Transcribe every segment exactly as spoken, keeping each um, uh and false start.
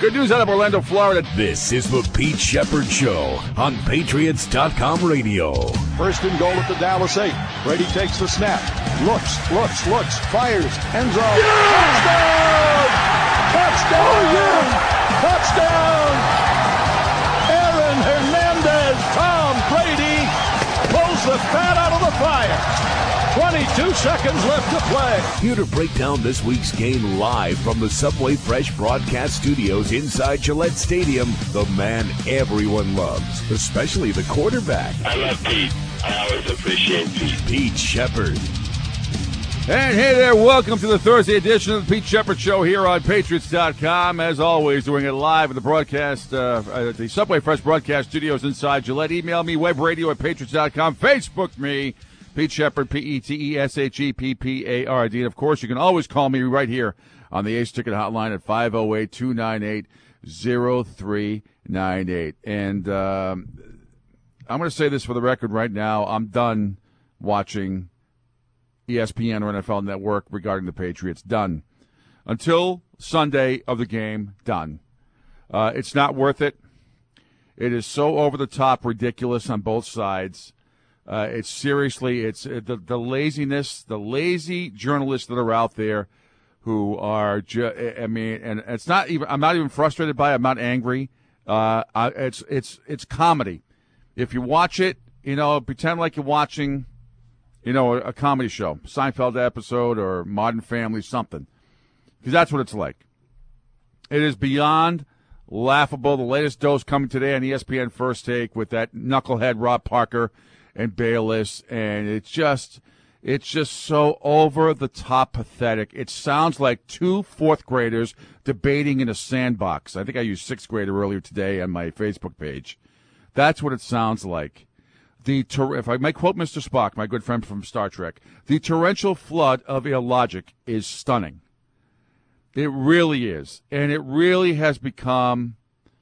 Good news out of Orlando, Florida. This is the Pete Shepard Show on Patriots dot com radio. First and goal at the Dallas eight. Brady takes the snap. Looks, looks, looks, fires. End zone. Yeah! Touchdown! Touchdown! Oh, yeah! Touchdown! Aaron Hernandez, Tom Brady pulls the fat out of the fire. twenty-two seconds left to play. Here to break down this week's game live from the Subway Fresh broadcast studios inside Gillette Stadium, the man everyone loves, especially the quarterback. I love Pete. I always appreciate Pete. Pete Shepard. And hey there, welcome to the Thursday edition of the Pete Shepard Show here on Patriots dot com. As always, doing it live at the broadcast, uh, at the Subway Fresh broadcast studios inside Gillette. Email me, webradio at Patriots dot com. Facebook me, Pete Shepard, P E T E S H E P P A R D. And, of course, you can always call me right here on the Ace Ticket Hotline at five oh eight, two nine eight, oh three nine eight. And um, I'm going to say this for the record right now. I'm done watching E S P N or N F L Network regarding the Patriots. Done. Until Sunday of the game, done. Uh, it's not worth it. It is so over-the-top ridiculous on both sides. Uh, it's seriously, it's uh, the, the laziness, the lazy journalists that are out there who are, ju- I mean, and it's not even, I'm not even frustrated by it. I'm not angry. Uh, I, it's, it's, it's comedy. If you watch it, you know, pretend like you're watching, you know, a, a comedy show, Seinfeld episode or Modern Family, something. Because that's what it's like. It is beyond laughable. The latest dose coming today on E S P N First Take with that knucklehead Rob Parker and Bayless, and it's just, it's just so over-the-top pathetic. It sounds like two fourth graders debating in a sandbox. I think I used sixth grader earlier today on my Facebook page. That's what it sounds like. The ter- if I may quote Mister Spock, my good friend from Star Trek, the torrential flood of illogic is stunning. It really is, and it really has become.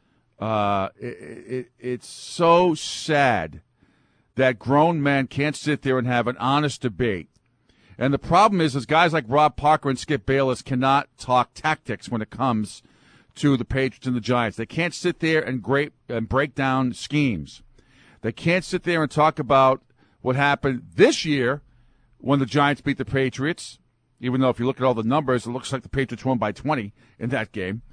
Uh, it, it, it's so sad that grown men can't sit there and have an honest debate. And the problem is, is guys like Rob Parker and Skip Bayless cannot talk tactics when it comes to the Patriots and the Giants. They can't sit there and, great, and break down schemes. They can't sit there and talk about what happened this year when the Giants beat the Patriots, even though if you look at all the numbers, it looks like the Patriots won by twenty in that game.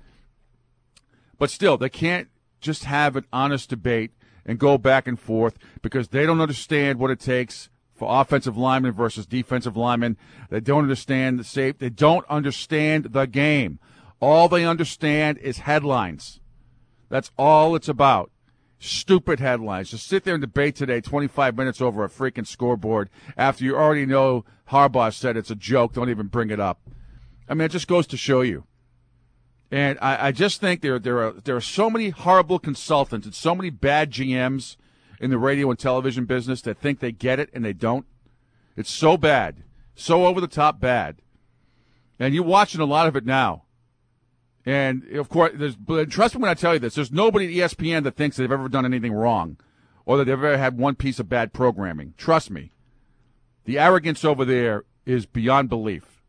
But still, they can't just have an honest debate and go back and forth because they don't understand what it takes for offensive linemen versus defensive linemen. They don't understand the safe. They don't understand the game. All they understand is headlines. That's all it's about. Stupid headlines. Just sit there and debate today twenty-five minutes over a freaking scoreboard after you already know Harbaugh said it's a joke. Don't even bring it up. I mean, it just goes to show you. And I, I just think there, there are there are so many horrible consultants and so many bad G Ms in the radio and television business that think they get it and they don't. It's so bad, so over-the-top bad. And you're watching a lot of it now. And, of course, there's, but trust me when I tell you this, there's nobody at E S P N that thinks they've ever done anything wrong or that they've ever had one piece of bad programming. Trust me. The arrogance over there is beyond belief.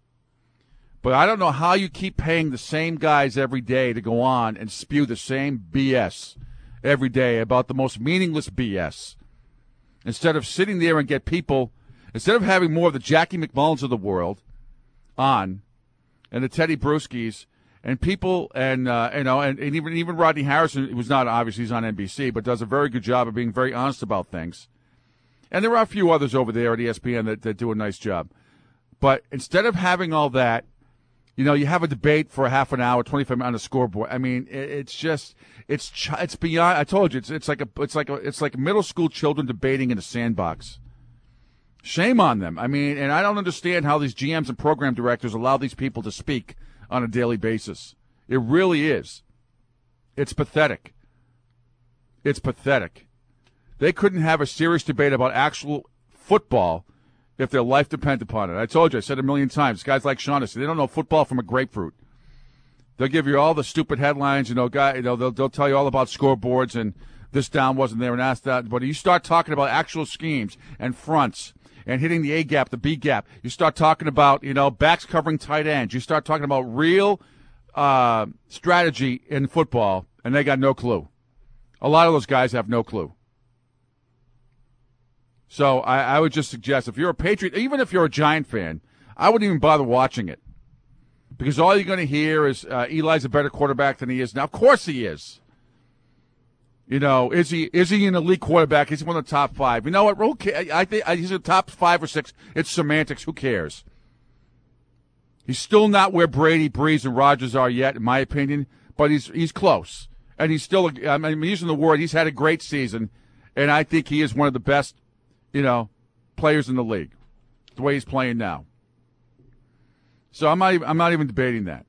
But I don't know how you keep paying the same guys every day to go on and spew the same B S every day about the most meaningless B S. Instead of sitting there and get people, instead of having more of the Jackie McMullins of the world on and the Teddy Bruschi's, and people, and uh, you know, and, and even even Rodney Harrison, who's not obviously he's on N B C, but does a very good job of being very honest about things. And there are a few others over there at E S P N that, that do a nice job. But instead of having all that, you know, you have a debate for a half an hour, twenty-five minutes on the scoreboard. I mean, it, it's just, it's ch- it's beyond. I told you, it's it's like a it's like a it's like middle school children debating in a sandbox. Shame on them. I mean, and I don't understand how these G Ms and program directors allow these people to speak on a daily basis. It really is. It's pathetic. It's pathetic. They couldn't have a serious debate about actual football if their life depended upon it. I told you, I said it a million times. Guys like Shaughnessy, they don't know football from a grapefruit. They'll give you all the stupid headlines. You know, guy, you know, they'll they'll tell you all about scoreboards and this down wasn't there and asked that. But you start talking about actual schemes and fronts and hitting the A gap, the B gap. You start talking about, you know, backs covering tight ends. You start talking about real uh, strategy in football, and they got no clue. A lot of those guys have no clue. So I, I would just suggest if you're a Patriot, even if you're a Giant fan, I wouldn't even bother watching it. Because all you're going to hear is uh, Eli's a better quarterback than he is now. Of course he is. You know, is he is he an elite quarterback? Is he one of the top five? You know what? Okay, I think he's in the top five or six. It's semantics. Who cares? He's still not where Brady, Breeze, and Rodgers are yet, in my opinion, but he's he's close. And he's still, I'm using the word, he's had a great season, and I think he is one of the best, you know, players in the league, the way he's playing now. So I'm not even, I'm not even debating that.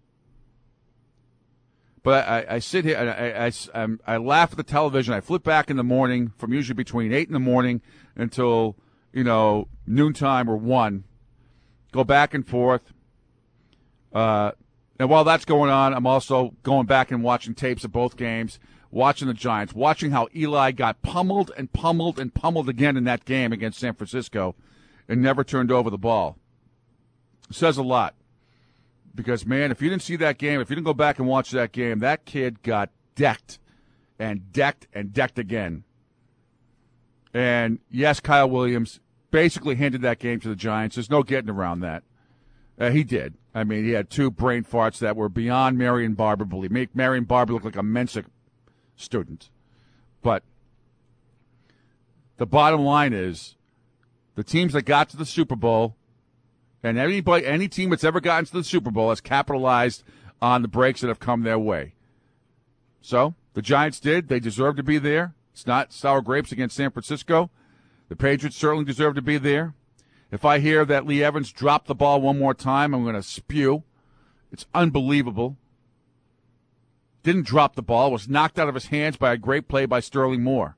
But I, I sit here and I, I, I'm, I laugh at the television. I flip back in the morning from usually between eight in the morning until, you know, noontime or one. Go back and forth. Uh, and while that's going on, I'm also going back and watching tapes of both games, watching the Giants, watching how Eli got pummeled and pummeled and pummeled again in that game against San Francisco and never turned over the ball. It says a lot. Because, man, if you didn't see that game, if you didn't go back and watch that game, that kid got decked and decked and decked again. And, yes, Kyle Williams basically handed that game to the Giants. There's no getting around that. Uh, he did. I mean, he had two brain farts that were beyond Marion Barber. Believe make Marion Barber look like a Mensa student. But the bottom line is the teams that got to the Super Bowl, and anybody, any team that's ever gotten to the Super Bowl has capitalized on the breaks that have come their way. So the Giants did. They deserve to be there. It's not sour grapes against San Francisco. The Patriots certainly deserve to be there. If I hear that Lee Evans dropped the ball one more time, I'm going to spew. It's unbelievable. Didn't drop the ball. Was knocked out of his hands by a great play by Sterling Moore.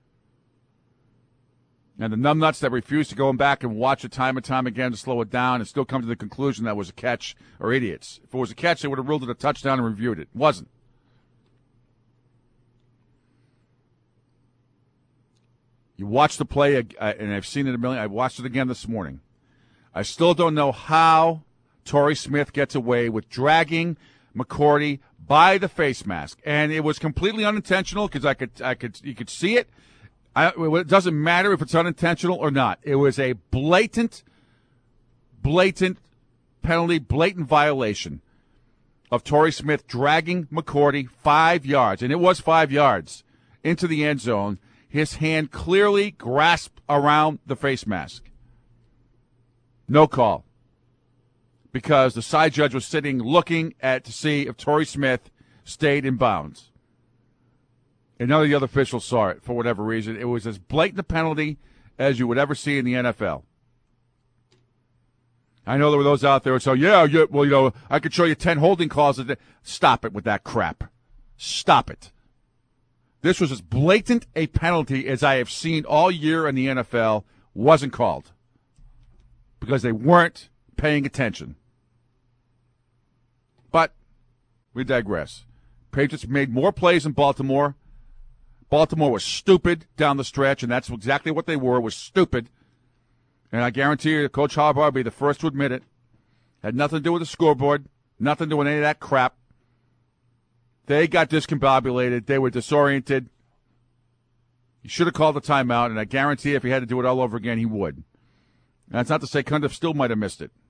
And the numbnuts that refuse to go back and watch it time and time again to slow it down and still come to the conclusion that it was a catch are idiots. If it was a catch, they would have ruled it a touchdown and reviewed it. It wasn't. You watch the play, and I've seen it a million. I watched it again this morning. I still don't know how Torrey Smith gets away with dragging McCourty by the face mask, and it was completely unintentional because I could, I could, you could see it. I, it doesn't matter if it's unintentional or not. It was a blatant, blatant penalty, blatant violation of Torrey Smith dragging McCourty five yards, and it was five yards into the end zone. His hand clearly grasped around the face mask. No call. Because the side judge was sitting looking at to see if Torrey Smith stayed in bounds. And none of the other officials saw it for whatever reason. It was as blatant a penalty as you would ever see in the N F L. I know there were those out there who say, yeah, yeah, well, you know, I could show you ten holding calls. Stop it with that crap. Stop it. This was as blatant a penalty as I have seen all year in the N F L. Wasn't called because they weren't paying attention. But we digress. Patriots made more plays in Baltimore. Baltimore was stupid down the stretch, and that's exactly what they were, was stupid. And I guarantee you, Coach Harbaugh will be the first to admit it. Had nothing to do with the scoreboard, nothing to do with any of that crap. They got discombobulated. They were disoriented. He should have called the timeout, and I guarantee if he had to do it all over again, he would. And that's not to say Cundiff still might have missed it.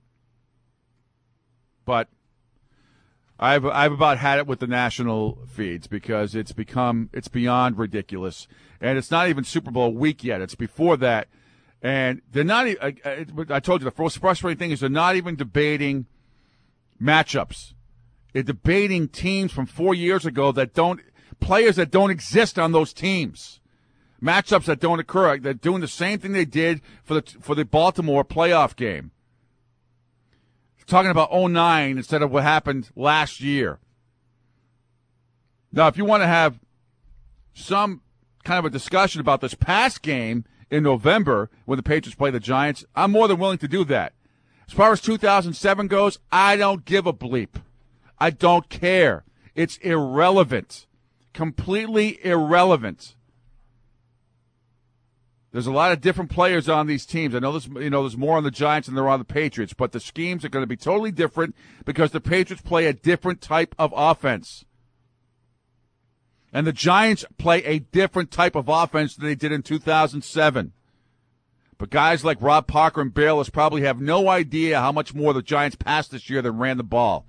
But I've I've about had it with the national feeds because it's become it's beyond ridiculous, and it's not even Super Bowl week yet. It's before that, and they're not. I, I, I told you the most frustrating thing is they're not even debating matchups. They're debating teams from four years ago that don't players that don't exist on those teams, matchups that don't occur. They're doing the same thing they did for the for the Baltimore playoff game. Talking about oh nine instead of what happened last year. Now, if you want to have some kind of a discussion about this past game in November when the Patriots play the Giants, I'm more than willing to do that. As far as two thousand seven goes, I don't give a bleep. I don't care. It's irrelevant. Completely irrelevant. There's a lot of different players on these teams. I know there's, you know, there's more on the Giants than there are on the Patriots, but the schemes are going to be totally different because the Patriots play a different type of offense. And the Giants play a different type of offense than they did in two thousand seven. But guys like Rob Parker and Bayless probably have no idea how much more the Giants passed this year than ran the ball.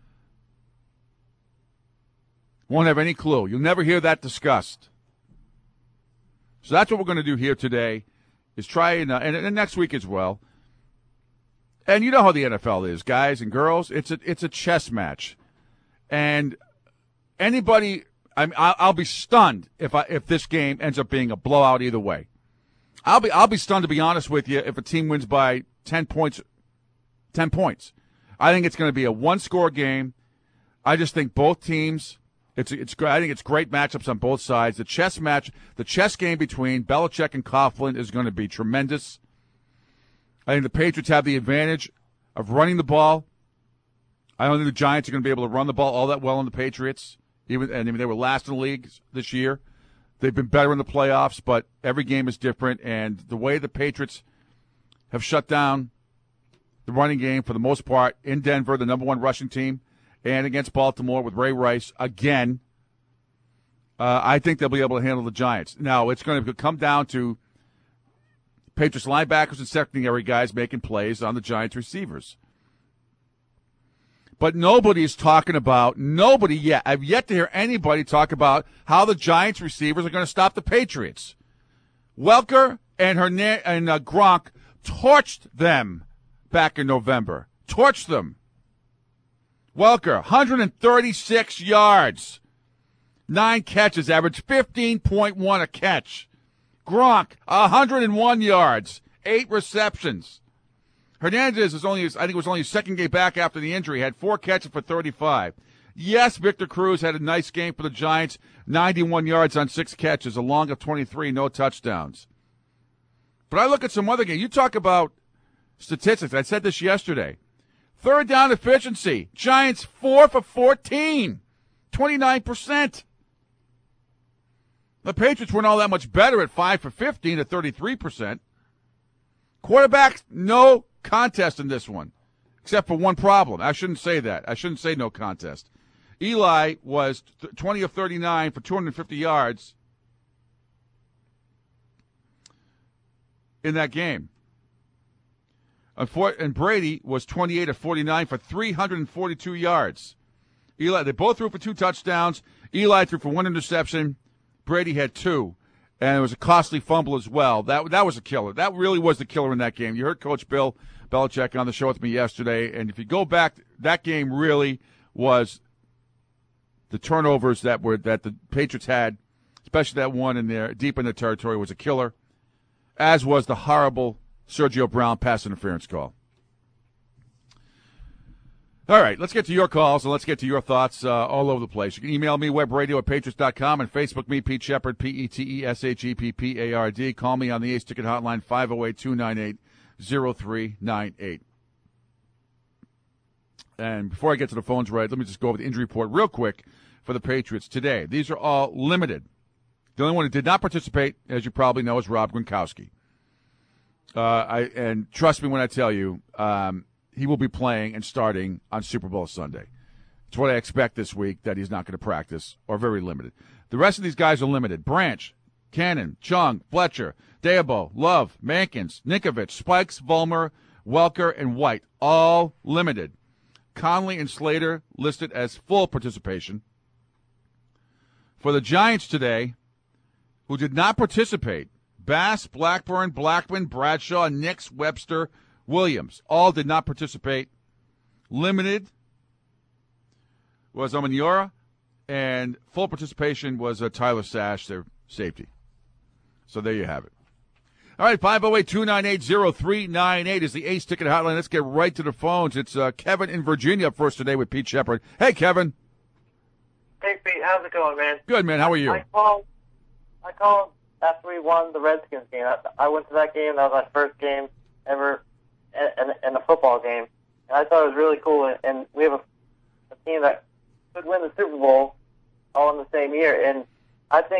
Won't have any clue. You'll never hear that discussed. So that's what we're going to do here today, is try and, uh, and, and next week as well. And you know how the N F L is, guys and girls. It's a it's a chess match, and anybody, I mean, I'll, I'll be stunned if I if this game ends up being a blowout either way. I'll be I'll be stunned, to be honest with you, if a team wins by ten points. Ten points. I think it's going to be a one-score game. I just think both teams. It's it's I think it's great matchups on both sides. The chess match, the chess game between Belichick and Coughlin is going to be tremendous. I think the Patriots have the advantage of running the ball. I don't think the Giants are going to be able to run the ball all that well on the Patriots. Even and I mean, they were last in the league this year. They've been better in the playoffs, but every game is different. And the way the Patriots have shut down the running game for the most part in Denver, the number one rushing team, and against Baltimore with Ray Rice again, uh, I think they'll be able to handle the Giants. Now, it's going to come down to Patriots linebackers and secondary guys making plays on the Giants receivers. But nobody is talking about, nobody yet, I've yet to hear anybody talk about how the Giants receivers are going to stop the Patriots. Welker and, Hernandez, and uh, Gronk torched them back in November. Torched them. Welker, one hundred thirty-six yards, nine catches, averaged fifteen point one a catch. Gronk, one hundred one yards, eight receptions. Hernandez is only, I think it was only his second game back after the injury, had four catches for thirty-five. Yes, Victor Cruz had a nice game for the Giants, ninety-one yards on six catches, a long of twenty-three, no touchdowns. But I look at some other games. You talk about statistics. I said this yesterday. Third down efficiency. Giants four for fourteen. twenty-nine percent. The Patriots weren't all that much better at five for fifteen at thirty-three percent. Quarterbacks, no contest in this one, except for one problem. I shouldn't say that. I shouldn't say no contest. Eli was twenty of thirty-nine for two hundred fifty yards in that game. And Brady was twenty-eight of forty-nine for three hundred forty-two yards. Eli, they both threw for two touchdowns. Eli threw for one interception. Brady had two. And it was a costly fumble as well. That that was a killer. That really was the killer in that game. You heard Coach Bill Belichick on the show with me yesterday. And if you go back, that game really was the turnovers that were that the Patriots had, especially that one in there, deep in the territory, was a killer, as was the horrible Sergio Brown pass interference call. All right, let's get to your calls and let's get to your thoughts uh, all over the place. You can email me, webradio at patriots dot com, and Facebook me, Pete Shepherd, P E T E S H E P P A R D. Call me on the Ace Ticket Hotline, five oh eight, two nine eight, oh three nine eight. And before I get to the phones, right, let me just go over the injury report real quick for the Patriots today. These are all limited. The only one who did not participate, as you probably know, is Rob Gronkowski. Uh, I and trust me when I tell you, um, he will be playing and starting on Super Bowl Sunday. It's what I expect this week, that he's not going to practice, or very limited. The rest of these guys are limited. Branch, Cannon, Chung, Fletcher, Deabo, Love, Mankins, Ninkovich, Spikes, Vollmer, Welker, and White, all limited. Conley and Slater listed as full participation. For the Giants today, who did not participate, Bass, Blackburn, Blackman, Bradshaw, Nix, Webster, Williams, all did not participate. Limited was Amaniora, and full participation was uh, Tyler Sash, their safety. So there you have it. All right, five oh eight, two nine eight, oh three nine eight is the Ace Ticket Hotline. Let's get right to the phones. It's uh, Kevin in Virginia up first today with Pete Shepherd. Hey, Kevin. Hey, Pete. How's it going, man? Good, man. How are you? I called, I called after we won the Redskins game. I, I went to that game. That was my first game ever in, in, in a football game. And I thought it was really cool. And, and we have a, a team that could win the Super Bowl all in the same year. And I think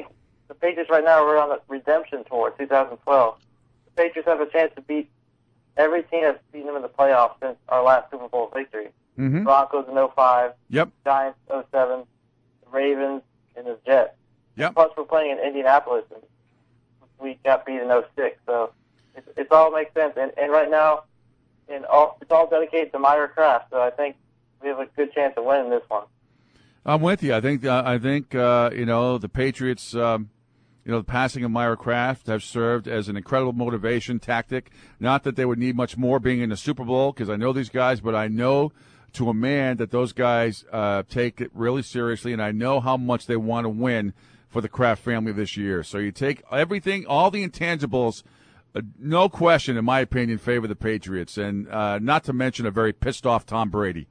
the Patriots right now are on the redemption tour, two thousand twelve. The Patriots have a chance to beat every team that's beaten them in the playoffs since our last Super Bowl victory. Mm-hmm. Broncos in oh five, Yep. Giants oh seven, the Ravens, and the Jets. Yep. Plus, we're playing in Indianapolis, and we got beat in oh six. So it, it all makes sense. And, and right now, and all, it's all dedicated to Myra Kraft. So I think we have a good chance of winning this one. I'm with you. I think uh, I think uh, you know the Patriots. Um, you know the passing of Myra Kraft have served as an incredible motivation tactic. Not that they would need much more being in the Super Bowl because I know these guys, but I know to a man that those guys uh, take it really seriously, and I know how much they want to win for the Kraft family this year. So you take everything, all the intangibles. Uh, no question, in my opinion, favor the Patriots, and uh, not to mention a very pissed off Tom Brady.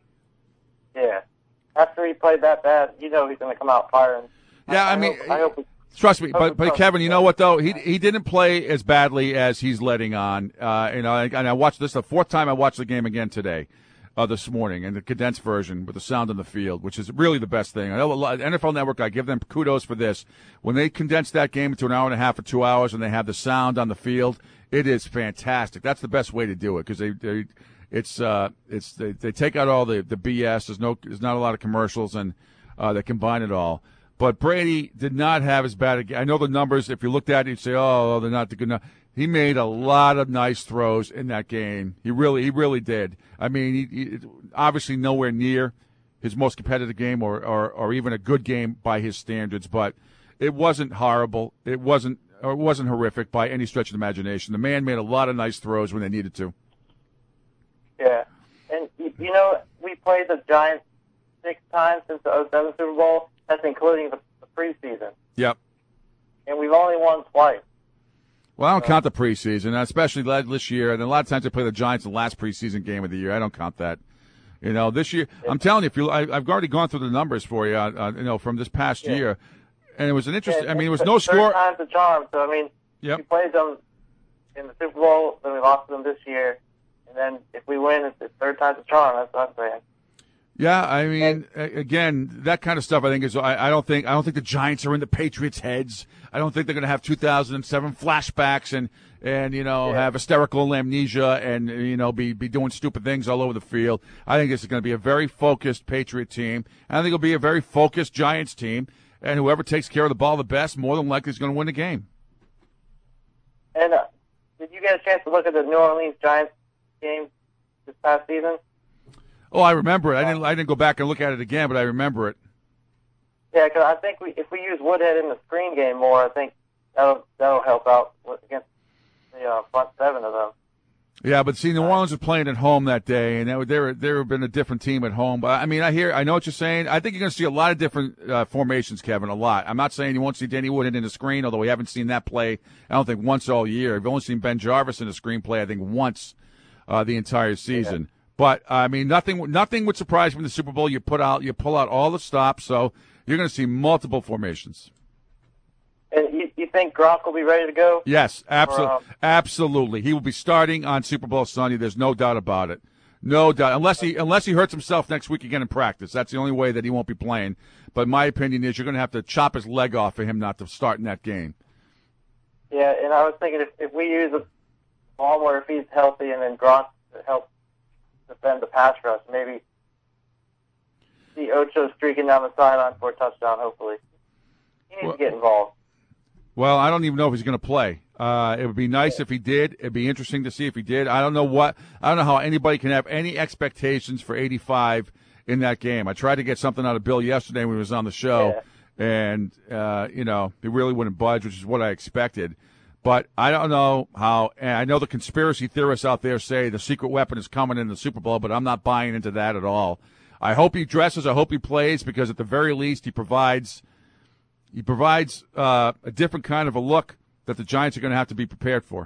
Yeah. After he played that bad, you know he's going to come out firing. Yeah, I, I mean, hope, I hope we, trust me, but but Kevin, you know what though? He he didn't play as badly as he's letting on. Uh, you know, and I watched this the fourth time I watched the game again today, uh, this morning, in the condensed version with the sound on the field, which is really the best thing. I know a lot, N F L Network. I give them kudos for this. When they condense that game into an hour and a half or two hours, and they have the sound on the field, it is fantastic. That's the best way to do it because they they. It's uh, it's they, they take out all the, the B S. There's no there's not a lot of commercials, and uh, they combine it all. But Brady did not have as bad a game. I know the numbers. If you looked at it, you'd say, "Oh, they're not good enough." He made a lot of nice throws in that game. He really he really did. I mean, he, he, obviously nowhere near his most competitive game, or, or or even a good game by his standards. But it wasn't horrible. It wasn't or it wasn't horrific by any stretch of the imagination. The man made a lot of nice throws when they needed to. Yeah, and you know we played the Giants six times since the oh seven Super Bowl. That's including the, the preseason. Yep. And we've only won twice. Well, I don't so. count the preseason, especially this year. And a lot of times they play the Giants in the last preseason game of the year. I don't count that. You know, this year, yeah. I'm telling you, if you, I, I've already gone through the numbers for you. Uh, you know, from this past yeah. year, and it was an interesting. Yeah, I mean, it was no score. Third time's the charm. So I mean, yep. we played them in the Super Bowl, then we lost them this year. And then if we win, it's the third time's the charm. That's what I'm saying. Yeah, I mean, again, that kind of stuff. I think is. I, I don't think. I don't think the Giants are in the Patriots' heads. I don't think they're going to have two thousand seven flashbacks and and you know yeah. have hysterical amnesia and you know be be doing stupid things all over the field. I think this is going to be a very focused Patriot team. And I think it'll be a very focused Giants team. And whoever takes care of the ball the best, more than likely, is going to win the game. And uh, did you get a chance to look at the New Orleans Giants game this past season? Oh, I remember it. I didn't. I didn't go back and look at it again, but I remember it. Yeah, because I think we, if we use Woodhead in the screen game more, I think that'll that'll help out against the uh, front seven of them. Yeah, but see, New Orleans was playing at home that day, and they were they were been a different team at home. But I mean, I hear, I know what you're saying. I think you're going to see a lot of different uh, formations, Kevin. A lot. I'm not saying you won't see Danny Woodhead in the screen, although we haven't seen that play. I don't think once all year. We've only seen Ben Jarvis in the screen play. I think once uh, the entire season. Yeah. But I mean, nothing nothing would surprise me in the Super Bowl. You put out, you pull out all the stops, so you're going to see multiple formations. And you, you think Gronk will be ready to go? Yes, absolutely, um, absolutely. He will be starting on Super Bowl Sunday. There's no doubt about it. No doubt, unless he unless he hurts himself next week again in practice. That's the only way that he won't be playing. But my opinion is you're going to have to chop his leg off for him not to start in that game. Yeah, and I was thinking if, if we use a Baltimore, if he's healthy, and then Gronk helps defend the pass rush, maybe see Ocho streaking down the sideline for a touchdown, hopefully. He needs well, to get involved. Well, I don't even know if he's going to play. Uh, it would be nice if he did. It'd be interesting to see if he did. I don't know what. I don't know how anybody can have any expectations for eighty-five in that game. I tried to get something out of Bill yesterday when he was on the show, yeah. and, uh, you know, he really wouldn't budge, which is what I expected. But I don't know how, and I know the conspiracy theorists out there say the secret weapon is coming in the Super Bowl, but I'm not buying into that at all. I hope he dresses. I hope he plays because at the very least he provides he provides uh, a different kind of a look that the Giants are going to have to be prepared for.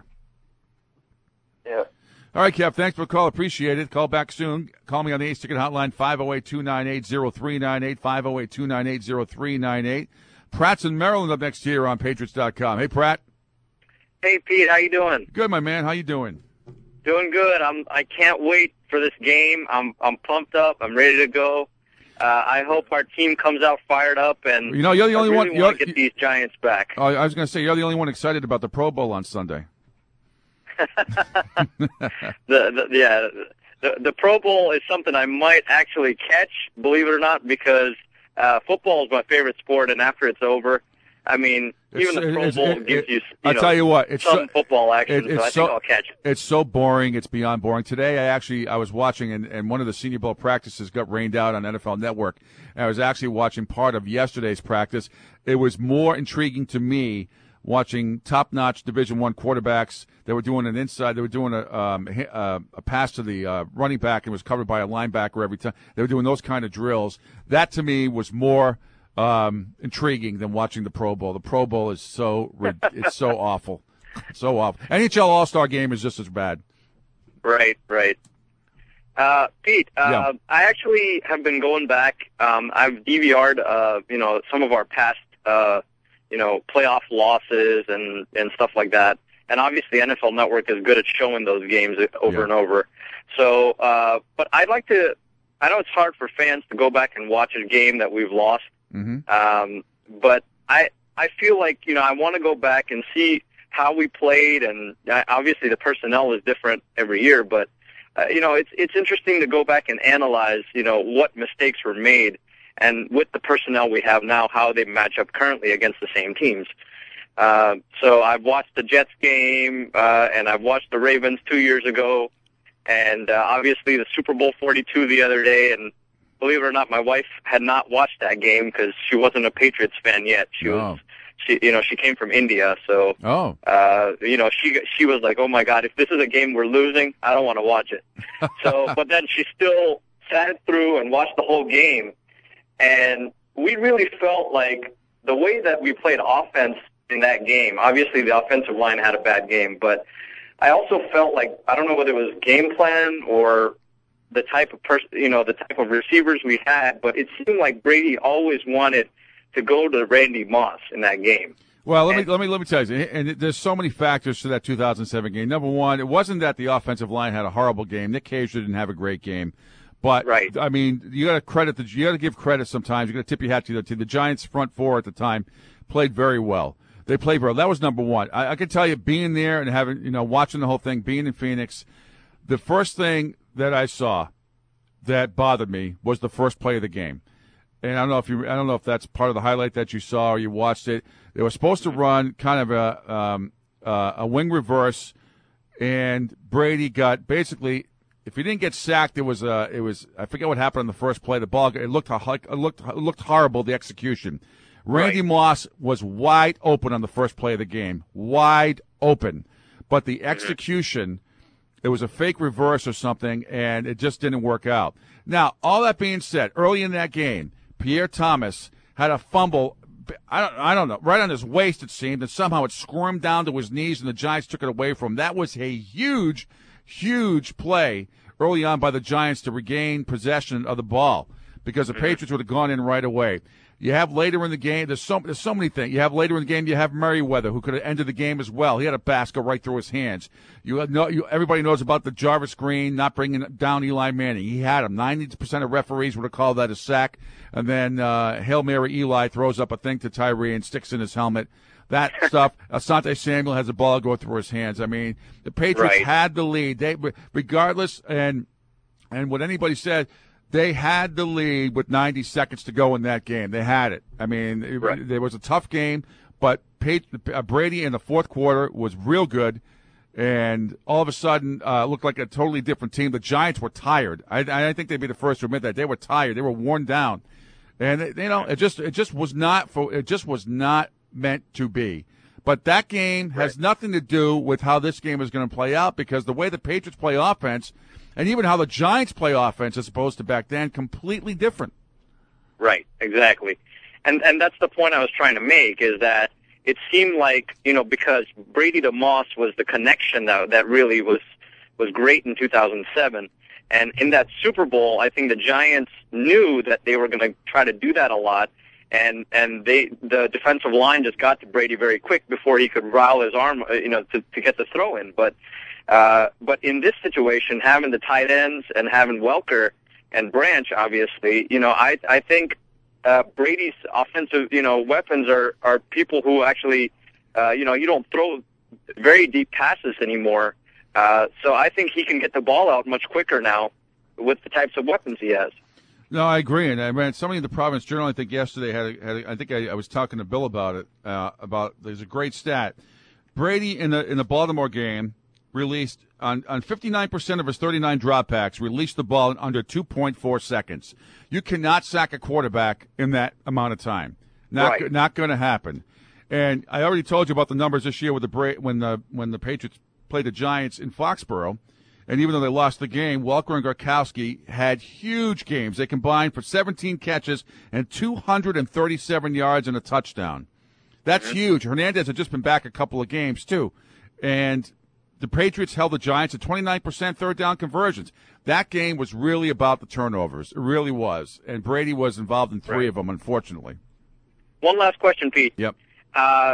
Yeah. All right, Kev, thanks for the call. Appreciate it. Call back soon. Call me on the Ace Ticket Hotline, five oh eight, two nine eight, oh three nine eight, five oh eight, two nine eight, oh three nine eight. Pratt's in Maryland up next here on Patriots dot com. Hey, Pratt. Hey, Pete, how you doing? Good, my man. How you doing? Doing good. I'm. I can't wait for this game. I'm. I'm pumped up. I'm ready to go. Uh, I hope our team comes out fired up, and you know, you're the only I really one. want to get these Giants back. Oh, I was going to say you're the only one excited about the Pro Bowl on Sunday. the, the yeah, the the Pro Bowl is something I might actually catch, believe it or not, because uh, football is my favorite sport, and after it's over, I mean, It's- even the Pro it's- Bowl it- gives it- you, you I'll know, tell you what, it's some so- football action, it- it's so I so- think I'll catch it. It's so boring. It's beyond boring. Today, I actually I was watching, and, and one of the Senior Bowl practices got rained out on N F L Network. And I was actually watching part of yesterday's practice. It was more intriguing to me watching top-notch Division One quarterbacks. They were doing an inside. They were doing a um, a, a pass to the uh, running back and was covered by a linebacker every time. They were doing those kind of drills. That to me was more um, intriguing than watching the Pro Bowl. The Pro Bowl is so it's so awful, so awful. N H L All-Star Game is just as bad. Right, right. Uh, Pete, uh, Yeah. I actually have been going back. Um, I've D V R'd, uh, you know, some of our past, uh, you know, playoff losses and, and stuff like that. And obviously N F L Network is good at showing those games over Yeah. and over. So, uh, but I'd like to, I know it's hard for fans to go back and watch a game that we've lost. Mm-hmm. Um, but I, I feel like, you know, I want to go back and see how we played, and uh, obviously the personnel is different every year, but, uh, you know, it's, it's interesting to go back and analyze, you know, what mistakes were made, and with the personnel we have now, how they match up currently against the same teams. Uh, so I've watched the Jets game, uh, and I've watched the Ravens two years ago, and uh, obviously the Super Bowl forty-two the other day, and believe it or not, my wife had not watched that game because she wasn't a Patriots fan yet. She No. was, she, you know, she came from India, so, Oh, uh, you know, she she was like, oh my God, if this is a game we're losing, I don't want to watch it. So, but then she still sat through and watched the whole game, and we really felt like the way that we played offense in that game. Obviously, the offensive line had a bad game, but I also felt like, I don't know whether it was game plan or the type of person, you know, the type of receivers we had, but it seemed like Brady always wanted to go to Randy Moss in that game. well, let me And- let me let me tell you, and there's so many factors to that two thousand seven game. Number one, it wasn't that the offensive line had a horrible game. Nick Cage didn't have a great game, but Right. I mean, you got to credit the you got to give credit sometimes. You got to tip your hat to the to the Giants front four at the time played very well. They played well. That was number one. I, I can tell you, being there and having you know watching the whole thing, being in Phoenix, the first thing that I saw that bothered me was the first play of the game. And I don't know if you, I don't know if that's part of the highlight that you saw or you watched it. They were supposed to run kind of a um, uh, a wing reverse, and Brady got basically, if he didn't get sacked, it was uh, it was I forget what happened on the first play. The ball, it looked like it looked it looked horrible. The execution. Randy Right. Moss was wide open on the first play of the game, wide open, but the execution. It was a fake reverse or something, and it just didn't work out. Now, all that being said, early in that game, Pierre Thomas had a fumble. I don't, I don't know, right on his waist it seemed, and somehow it squirmed down to his knees, and the Giants took it away from him. That was a huge, huge play early on by the Giants to regain possession of the ball because the Patriots would have gone in right away. You have later in the game, there's so there's so many things. You have later in the game, you have Merriweather, who could have ended the game as well. He had a basket right through his hands. You know, you, everybody knows about the Jarvis Green not bringing down Eli Manning. He had him. ninety percent of referees would have called that a sack. And then uh, Hail Mary Eli throws up a thing to Tyree and sticks in his helmet. That stuff. Asante Samuel has a ball go through his hands. I mean, the Patriots Right. had the lead. They, regardless, and and what anybody said, they had the lead with ninety seconds to go in that game. They had it. I mean, it, Right. there was a tough game, but Pat- uh, Brady in the fourth quarter was real good, and all of a sudden uh, looked like a totally different team. The Giants were tired. I, I think they'd be the first to admit that. They were tired. They were worn down, and they, you know, it just it just was not for it just was not meant to be. But that game has Right. nothing to do with how this game is going to play out, because the way the Patriots play offense, and even how the Giants play offense as opposed to back then, completely different. Right, exactly. And and that's the point I was trying to make, is that it seemed like, you know, because Brady to Moss was the connection that that really was was great in two thousand seven. And in that Super Bowl, I think the Giants knew that they were going to try to do that a lot. And and they the defensive line just got to Brady very quick before he could rile his arm, uh, you know, to, to get the throw in. But uh, but in this situation, having the tight ends and having Welker, and Branch, obviously, you know, I I think uh, Brady's offensive, you know, weapons are are people who actually, uh, you know, you don't throw very deep passes anymore. Uh, so I think he can get the ball out much quicker now with the types of weapons he has. No, I agree, and I read somebody in the Providence Journal, I think yesterday had, a, had a, I think I, I was talking to Bill about it. Uh, about there's a great stat. Brady in the in the Baltimore game released on on fifty-nine percent of his thirty-nine dropbacks, released the ball in under two point four seconds. You cannot sack a quarterback in that amount of time. Not right. not going to happen. And I already told you about the numbers this year with the Bra- when the when the Patriots played the Giants in Foxborough. And even though they lost the game, Welker and Gronkowski had huge games. They combined for seventeen catches and two hundred thirty-seven yards and a touchdown. That's mm-hmm. huge. Hernandez had just been back a couple of games, too. And the Patriots held the Giants at twenty-nine percent third down conversions. That game was really about the turnovers. It really was. And Brady was involved in three right. of them, unfortunately. One last question, Pete. Yep. Uh,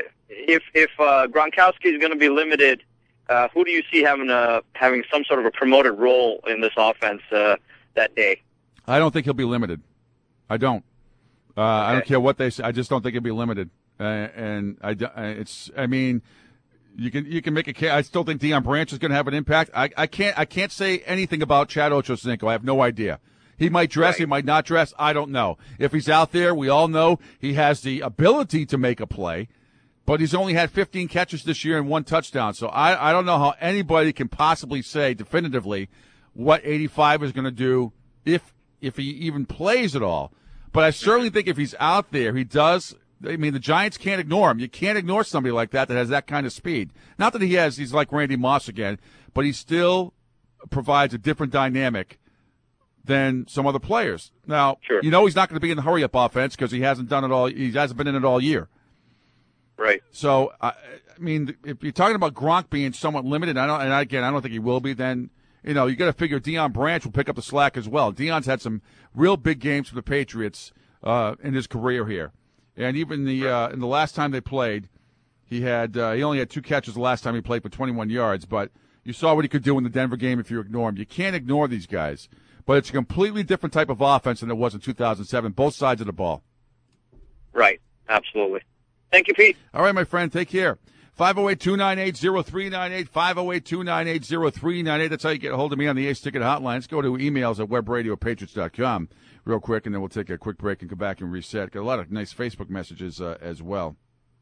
if if uh, Gronkowski is going to be limited, Uh, who do you see having a having some sort of a promoted role in this offense uh, that day? I don't think he'll be limited. I don't. Uh, okay. I don't care what they say. I just don't think he'll be limited. Uh, and I, it's. I mean, you can you can make a case. I still think Deion Branch is going to have an impact. I, I can't I can't say anything about Chad Ochocinco. I have no idea. He might dress. Right. He might not dress. I don't know. If he's out there, we all know he has the ability to make a play. But he's only had fifteen catches this year and one touchdown. So I, I don't know how anybody can possibly say definitively what eighty-five is going to do if if he even plays at all. But I certainly think if he's out there, he does. I mean, the Giants can't ignore him. You can't ignore somebody like that that has that kind of speed. Not that he has, he's like Randy Moss again, but he still provides a different dynamic than some other players. Now, sure. you know he's not going to be in the hurry-up offense because he hasn't done it all. He hasn't been in it all year. Right. So, I, I mean, if you're talking about Gronk being somewhat limited, I don't, and again, I don't think he will be, then, you know, you got to figure Deion Branch will pick up the slack as well. Deion's had some real big games for the Patriots uh, in his career here. And even the uh, in the last time they played, he had uh, he only had two catches the last time he played for twenty-one yards, but you saw what he could do in the Denver game if you ignore him. You can't ignore these guys. But it's a completely different type of offense than it was in two thousand seven, both sides of the ball. Right. Absolutely. Thank you, Pete. All right, my friend. Take care. five oh eight, two nine eight, oh three nine eight, five oh eight, two nine eight, oh three nine eight. That's how you get a hold of me on the Ace Ticket Hotline. Let's go to emails at web radio patriots dot com real quick, and then we'll take a quick break and come back and reset. Got a lot of nice Facebook messages uh, as well.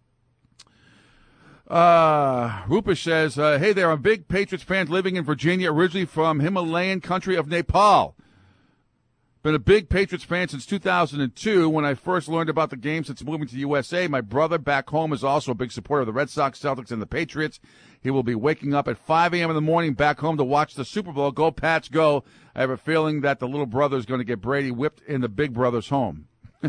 Uh, Rupesh says, uh, hey there, I'm a big Patriots fan living in Virginia, originally from Himalayan country of Nepal. Been a big Patriots fan since two thousand two when I first learned about the game since moving to the U S A. My brother back home is also a big supporter of the Red Sox, Celtics, and the Patriots. He will be waking up at five a.m. in the morning back home to watch the Super Bowl. Go, Pats, go. I have a feeling that the little brother is going to get Brady whipped in the big brother's home.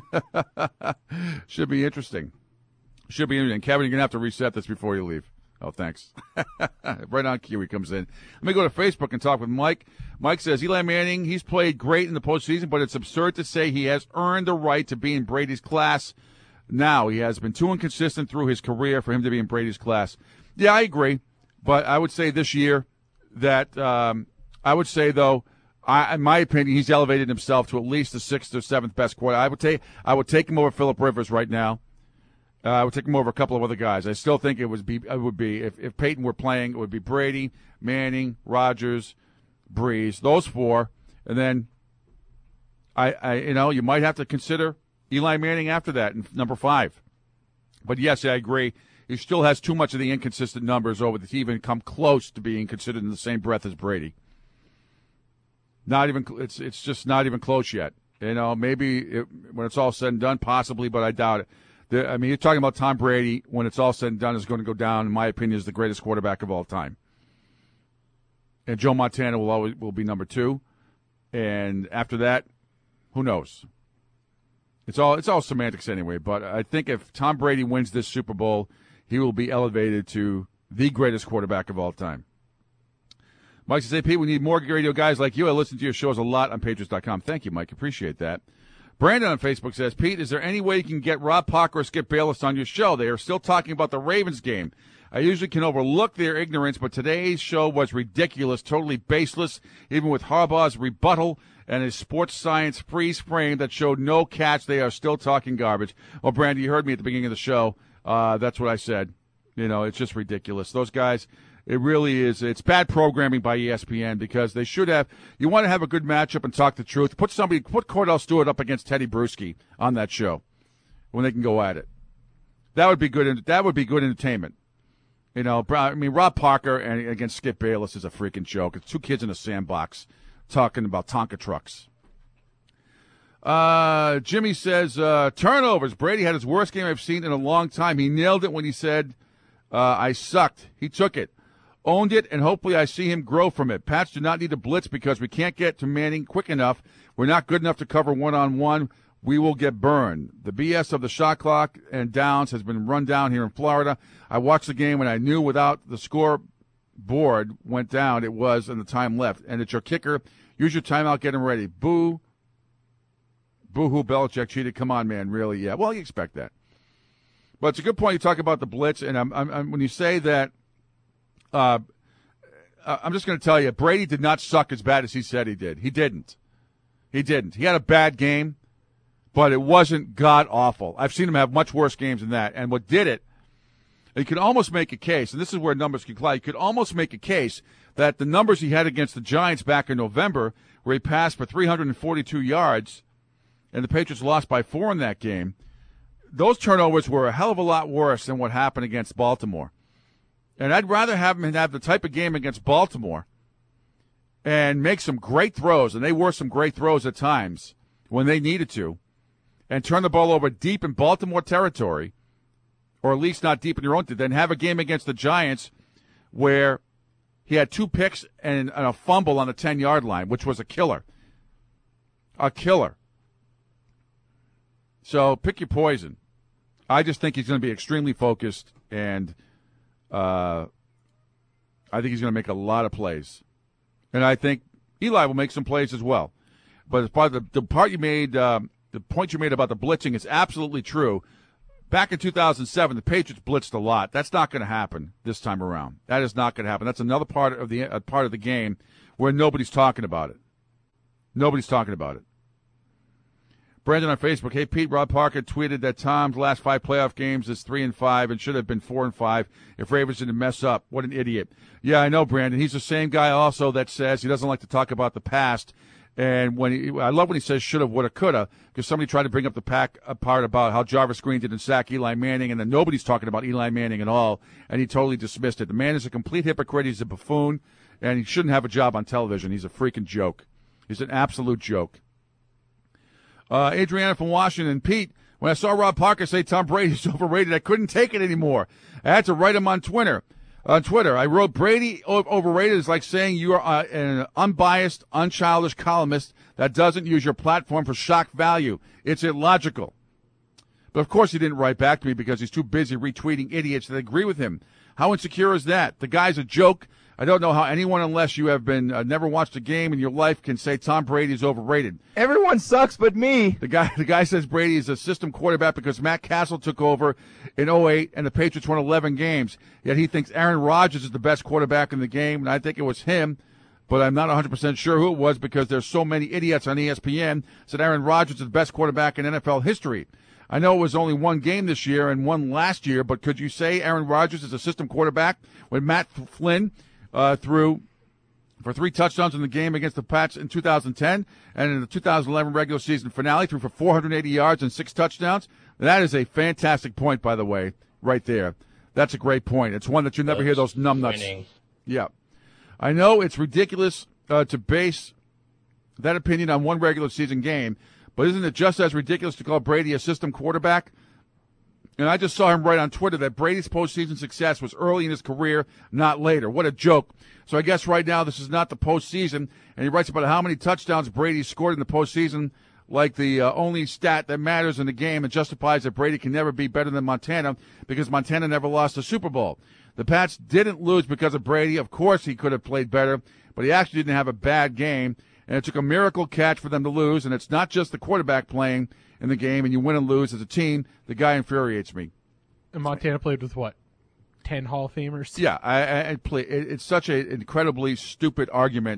Should be interesting. Should be interesting. Kevin, you're going to have to reset this before you leave. Oh, thanks. Right on cue, he comes in. Let me go to Facebook and talk with Mike. Mike says, Eli Manning, he's played great in the postseason, but it's absurd to say he has earned the right to be in Brady's class. Now, he has been too inconsistent through his career for him to be in Brady's class. Yeah, I agree. But I would say this year that um, I would say, though, I, in my opinion, he's elevated himself to at least the sixth or seventh best quarter. I would take I would take him over Phillip Rivers right now. Uh, I would take him over a couple of other guys. I still think it would be it would be if, if Peyton were playing, it would be Brady, Manning, Rodgers, Breeze, those four, and then I, I you know you might have to consider Eli Manning after that, in number five. But yes, I agree. He still has too much of the inconsistent numbers over to even come close to being considered in the same breath as Brady. Not even it's it's just not even close yet. You know, maybe it, when it's all said and done, possibly, but I doubt it. The, I mean, you're talking about Tom Brady, when it's all said and done, is going to go down, in my opinion, as the greatest quarterback of all time. And Joe Montana will always will be number two. And after that, who knows? It's all it's all semantics anyway. But I think if Tom Brady wins this Super Bowl, he will be elevated to the greatest quarterback of all time. Mike says, hey, Pete, we need more radio guys like you. I listen to your shows a lot on Patriots dot com. Thank you, Mike. Appreciate that. Brandon on Facebook says, Pete, is there any way you can get Rob Parker or Skip Bayless on your show? They are still talking about the Ravens game. I usually can overlook their ignorance, but today's show was ridiculous, totally baseless, even with Harbaugh's rebuttal and a sports science freeze frame that showed no catch. They are still talking garbage. Well, Brandy, you heard me at the beginning of the show. Uh, that's what I said. You know, it's just ridiculous. Those guys, it really is. It's bad programming by E S P N because they should have. You want to have a good matchup and talk the truth. Put somebody, put Cordell Stewart up against Teddy Bruschi on that show when they can go at it. That would be good. That would be good entertainment. You know, I mean, Rob Parker and against Skip Bayless is a freaking joke. It's two kids in a sandbox talking about Tonka trucks. Uh, Jimmy says, uh, turnovers. Brady had his worst game I've seen in a long time. He nailed it when he said, uh, I sucked. He took it, owned it, and hopefully I see him grow from it. Pats do not need to blitz because we can't get to Manning quick enough. We're not good enough to cover one-on-one. We will get burned. The B S of the shot clock and downs has been run down here in Florida. I watched the game and I knew without the score board went down, it was and the time left. And it's your kicker. Use your timeout, get him ready. Boo. Boo-hoo, Belichick cheated. Come on, man, really? Yeah, well, you expect that. But it's a good point you talk about the blitz. And I'm, I'm, I'm, when you say that, uh, I'm just going to tell you, Brady did not suck as bad as he said he did. He didn't. He didn't. He had a bad game. But it wasn't god-awful. I've seen him have much worse games than that. And what did it, you could almost make a case, and this is where numbers can cloud, you could almost make a case that the numbers he had against the Giants back in November, where he passed for three hundred forty-two yards, and the Patriots lost by four in that game, those turnovers were a hell of a lot worse than what happened against Baltimore. And I'd rather have him have the type of game against Baltimore and make some great throws, and they were some great throws at times when they needed to, and turn the ball over deep in Baltimore territory, or at least not deep in your own, then have a game against the Giants where he had two picks and, and a fumble on the ten-yard line, which was a killer. A killer. So pick your poison. I just think he's going to be extremely focused, and uh, I think he's going to make a lot of plays. And I think Eli will make some plays as well. But as part of the, the part you made um, – the point you made about the blitzing is absolutely true. Back in two thousand seven, the Patriots blitzed a lot. That's not going to happen this time around. That is not going to happen. That's another part of the uh, part of the game where nobody's talking about it. Nobody's talking about it. Brandon on Facebook, hey, Pete, Rob Parker tweeted that Tom's last five playoff games is three and five and should have been four and five if Ravens didn't mess up. What an idiot. Yeah, I know, Brandon. He's the same guy also that says he doesn't like to talk about the past. And when he, I love when he says should have, would have, could have, because somebody tried to bring up the pack part about how Jarvis Green didn't sack Eli Manning, and then nobody's talking about Eli Manning at all, and he totally dismissed it. The man is a complete hypocrite. He's a buffoon, and he shouldn't have a job on television. He's a freaking joke. He's an absolute joke. Uh, Adriana from Washington. Pete, when I saw Rob Parker say Tom Brady's overrated, I couldn't take it anymore. I had to write him on Twitter. On Twitter, I wrote, Brady overrated is like saying you are uh, an unbiased, unchildish columnist that doesn't use your platform for shock value. It's illogical. But, of course, he didn't write back to me because he's too busy retweeting idiots that agree with him. How insecure is that? The guy's a joke. I don't know how anyone, unless you have been uh, never watched a game in your life, can say Tom Brady is overrated. Everyone sucks but me. The guy the guy says Brady is a system quarterback because Matt Castle took over in oh eight and the Patriots won eleven games. Yet he thinks Aaron Rodgers is the best quarterback in the game, and I think it was him, but I'm not one hundred percent sure who it was because there's so many idiots on E S P N said Aaron Rodgers is the best quarterback in N F L history. I know it was only one game this year and one last year, but could you say Aaron Rodgers is a system quarterback when Matt Flynn Uh, threw for three touchdowns in the game against the Pats in two thousand ten, and in the two thousand eleven regular season finale, threw for four hundred eighty yards and six touchdowns? That is a fantastic point, by the way, right there. That's a great point. It's one that you never hear those numbnuts. Yeah. I know it's ridiculous uh, to base that opinion on one regular season game, but isn't it just as ridiculous to call Brady a system quarterback? And I just saw him write on Twitter that Brady's postseason success was early in his career, not later. What a joke. So I guess right now this is not the postseason. And he writes about how many touchdowns Brady scored in the postseason, like the uh, only stat that matters in the game, and justifies that Brady can never be better than Montana because Montana never lost a Super Bowl. The Pats didn't lose because of Brady. Of course he could have played better, but he actually didn't have a bad game. And it took a miracle catch for them to lose. And it's not just the quarterback playing in the game, and you win and lose as a team. The guy infuriates me. And Montana played with what? Ten Hall of Famers? Yeah, I, I, I play. It, it's such an incredibly stupid argument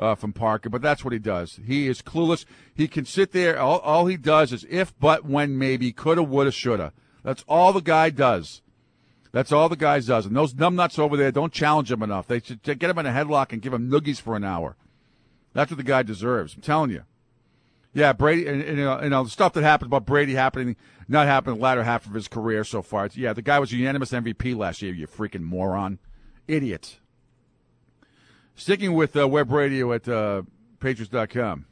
uh, from Parker, but that's what he does. He is clueless. He can sit there. All, all he does is if, but, when, maybe, coulda, woulda, shoulda. That's all the guy does. That's all the guy does. And those numbnuts over there don't challenge him enough. They should get him in a headlock and give him noogies for an hour. That's what the guy deserves. I'm telling you. Yeah, Brady, and, and you, know, you know, the stuff that happened about Brady happening, not happening in the latter half of his career so far. It's, yeah, the guy was a unanimous M V P last year, you freaking moron. Idiot. Sticking with uh, Web Radio at uh, Patriots dot com.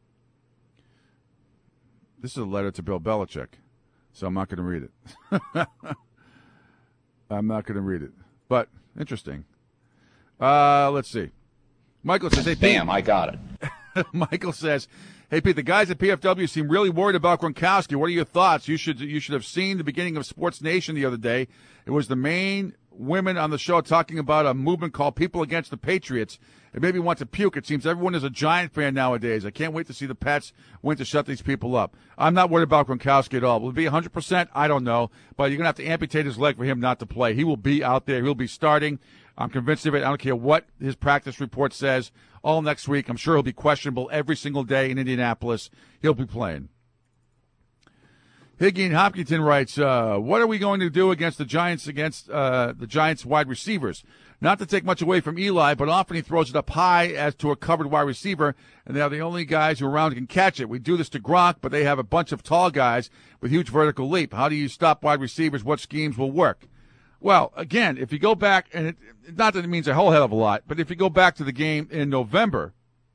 This is a letter to Bill Belichick, so I'm not going to read it. I'm not going to read it, but interesting. Uh, let's see. Michael says, hey, Bam, I got it. Michael says, hey, Pete, the guys at P F W seem really worried about Gronkowski. What are your thoughts? You should you should have seen the beginning of Sports Nation the other day. It was the main women on the show talking about a movement called People Against the Patriots. It made me want to puke. It seems everyone is a Giant fan nowadays. I can't wait to see the Pats win to shut these people up. I'm not worried about Gronkowski at all. Will it be one hundred percent? I don't know. But you're going to have to amputate his leg for him not to play. He will be out there. He'll be starting. I'm convinced of it. I don't care what his practice report says. All next week, I'm sure he'll be questionable every single day in Indianapolis. He'll be playing. Higgy in Hopkinton writes, uh, what are we going to do against the Giants, against uh, the Giants wide receivers? Not to take much away from Eli, but often he throws it up high as to a covered wide receiver, and they are the only guys who around can catch it. We do this to Gronk, but they have a bunch of tall guys with huge vertical leap. How do you stop wide receivers? What schemes will work? Well, again, if you go back, and it, not that it means a whole hell of a lot, but if you go back to the game in November,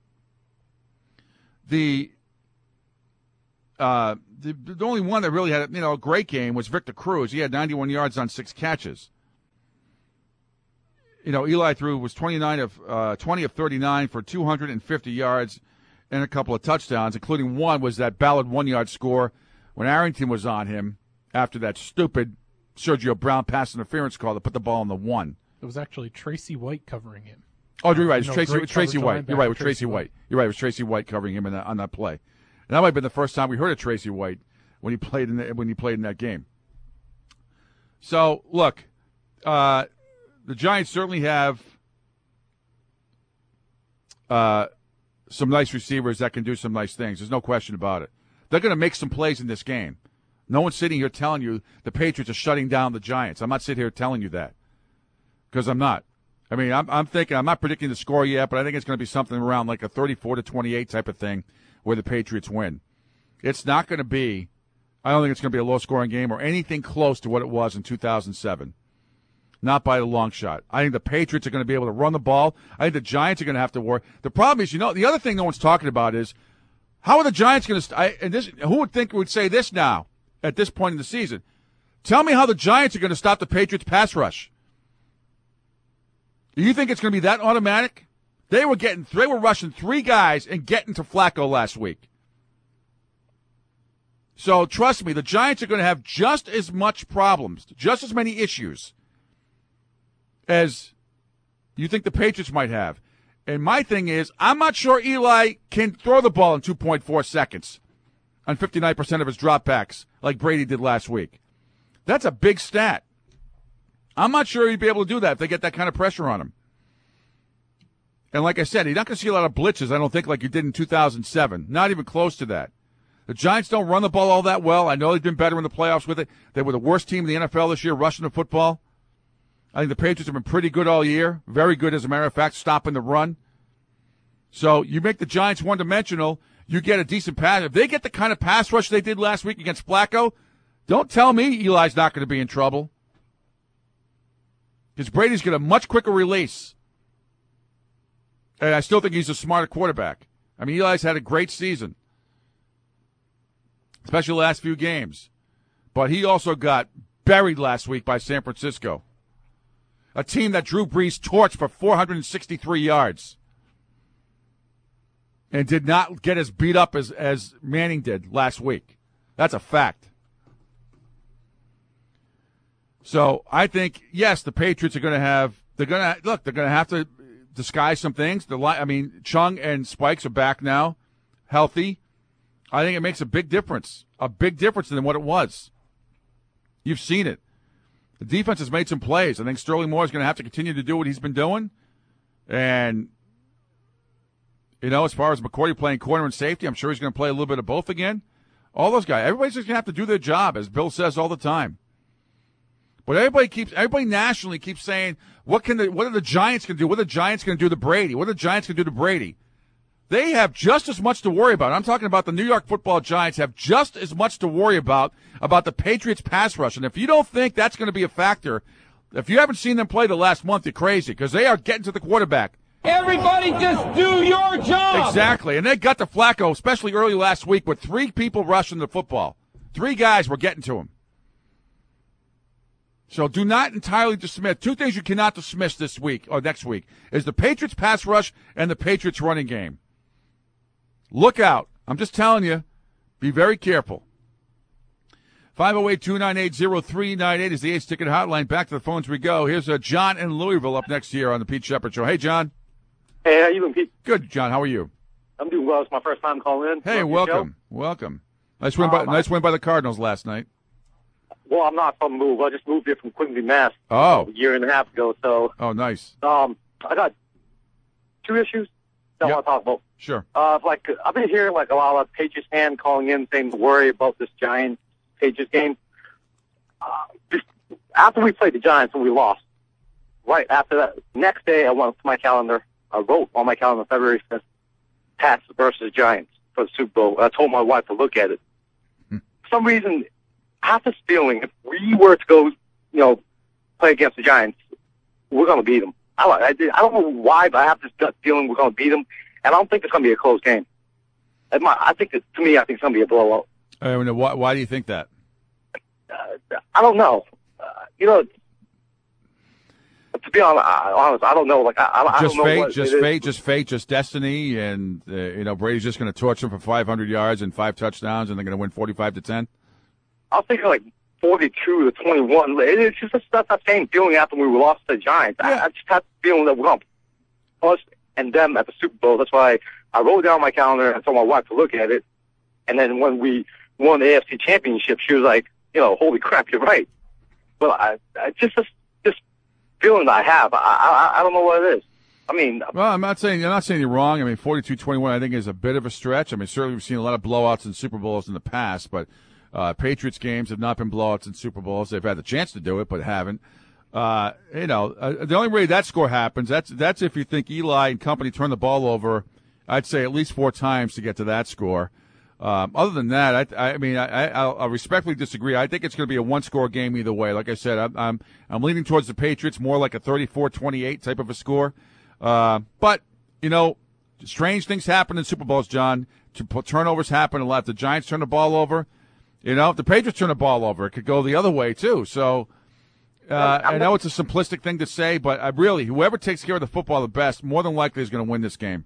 the uh, the, the only one that really had you know a great game was Victor Cruz. He had ninety-one yards on six catches. You know, Eli threw was twenty-nine of uh, twenty of thirty-nine for two hundred fifty yards and a couple of touchdowns, including one was that Ballard one-yard score when Arrington was on him after that stupid Sergio Brown pass interference call that put the ball on the one. It was actually Tracy White covering him. Oh, you're right. It was you know, Tracy, Tracy White. You're right. It was Tracy, Tracy White. White. You're right. It was Tracy White covering him in that, on that play. And that might have been the first time we heard of Tracy White when he played in the, when he played in that game. So look, uh, the Giants certainly have uh, some nice receivers that can do some nice things. There's no question about it. They're going to make some plays in this game. No one's sitting here telling you the Patriots are shutting down the Giants. I'm not sitting here telling you that because I'm not. I mean, I'm, I'm thinking, I'm not predicting the score yet, but I think it's going to be something around like a thirty-four to twenty-eight type of thing where the Patriots win. It's not going to be, I don't think it's going to be a low-scoring game or anything close to what it was in two thousand seven. Not by the long shot. I think the Patriots are going to be able to run the ball. I think the Giants are going to have to work. The problem is, you know, the other thing no one's talking about is how are the Giants going to st- – and this, who would think would say this now? At this point in the season, tell me how the Giants are going to stop the Patriots pass rush. Do you think it's going to be that automatic? They were getting, they were rushing three guys and getting to Flacco last week. So trust me, the Giants are going to have just as much problems, just as many issues as you think the Patriots might have. And my thing is, I'm not sure Eli can throw the ball in two point four seconds. On fifty-nine percent of his dropbacks, like Brady did last week. That's a big stat. I'm not sure he'd be able to do that if they get that kind of pressure on him. And like I said, you're not going to see a lot of blitzes, I don't think, like you did in two thousand seven. Not even close to that. The Giants don't run the ball all that well. I know they've been better in the playoffs with it. They were the worst team in the N F L this year rushing the football. I think the Patriots have been pretty good all year. Very good, as a matter of fact, stopping the run. So you make the Giants one-dimensional, you get a decent pass. If they get the kind of pass rush they did last week against Flacco, don't tell me Eli's not going to be in trouble. Because Brady's got a much quicker release. And I still think he's a smarter quarterback. I mean, Eli's had a great season, especially the last few games. But he also got buried last week by San Francisco, a team that Drew Brees torched for four hundred sixty-three yards. And did not get as beat up as, as Manning did last week. That's a fact. So I think, yes, the Patriots are going to have, they're going to, look, they're going to have to disguise some things. The I mean, Chung and Spikes are back now, healthy. I think it makes a big difference, a big difference than what it was. You've seen it. The defense has made some plays. I think Sterling Moore is going to have to continue to do what he's been doing. And You know, as far as McCourty playing corner and safety, I'm sure he's going to play a little bit of both again. All those guys, everybody's just going to have to do their job, as Bill says all the time. But everybody keeps, everybody nationally keeps saying, what can the, what are the Giants going to do? What are the Giants going to do to Brady? What are the Giants going to do to Brady? They have just as much to worry about. I'm talking about the New York Football Giants have just as much to worry about about the Patriots pass rush. And if you don't think that's going to be a factor, if you haven't seen them play the last month, you're crazy, because they are getting to the quarterback. Everybody just do your job. Exactly. And they got to Flacco, especially early last week, with three people rushing the football. Three guys were getting to him. So do not entirely dismiss. Two things you cannot dismiss this week or next week is the Patriots pass rush and the Patriots running game. Look out. I'm just telling you, be very careful. five oh eight, two nine eight, oh three nine eight is the Ace Ticket Hotline. Back to the phones we go. Here's uh, John in Louisville up next year on the Pete Shepard Show. Hey, John. Hey, how you doing, Pete? Good, John. How are you? I'm doing well. It's my first time calling in. Hey, welcome. Welcome. Nice win, by, Um, nice win by the Cardinals last night. Well, I'm not from Move. I just moved here from Quincy, Mass. Oh. A year and a half ago. So, Oh, nice. um, I got two issues that I Yep. want to talk about. Sure. Uh, like I've been hearing like a lot of Patriots fans calling in saying to worry about this Giants Patriots game. Uh, just after we played the Giants and we lost, right after that, next day I went to my calendar. I wrote on my calendar February fifth, Pats versus Giants for the Super Bowl. I told my wife to look at it. Hmm. For some reason, I have this feeling if we were to go, you know, play against the Giants, we're going to beat them. I, I, I don't know why, but I have this gut feeling we're going to beat them. And I don't think it's going to be a close game. It might, I think, that, to me, I think it's going to be a blowout. I mean, why, why do you think that? Uh, I don't know. Uh, you know, to be honest, I, honest, I don't know. Like, I, I Just don't know fate, what just it is. fate, just fate, just destiny, and uh, you know Brady's just going to torch them for five hundred yards and five touchdowns, and they're going to win forty-five to ten. I was thinking like forty-two to twenty-one. It's just that's that same feeling after we lost to the Giants. Yeah. I, I just had the feeling that we're going to us and them at the Super Bowl. That's why I wrote it down on my calendar and told my wife to look at it. And then when we won the A F C Championship, she was like, you know, holy crap, you're right. But I, I just this, this feeling that I have, I, I I don't know what it is. I mean, Well, I'm not saying you're not saying you're wrong. I mean, forty-two twenty-one, I think, is a bit of a stretch. I mean, certainly we've seen a lot of blowouts in Super Bowls in the past, but uh, Patriots games have not been blowouts in Super Bowls. They've had the chance to do it, but haven't. Uh, you know, uh, the only way that score happens, that's that's if you think Eli and company turn the ball over, I'd say at least four times to get to that score. Um, other than that, I, I mean, I, I'll, I'll respectfully disagree. I think it's going to be a one-score game either way. Like I said, I'm, I'm I'm leaning towards the Patriots, more like a thirty-four twenty-eight type of a score. Uh, but you know, strange things happen in Super Bowls, John. Turnovers happen a lot. If the Giants turn the ball over, you know, if the Patriots turn the ball over, it could go the other way too. So. Uh, I know it's a simplistic thing to say, but I really, whoever takes care of the football the best, more than likely is going to win this game.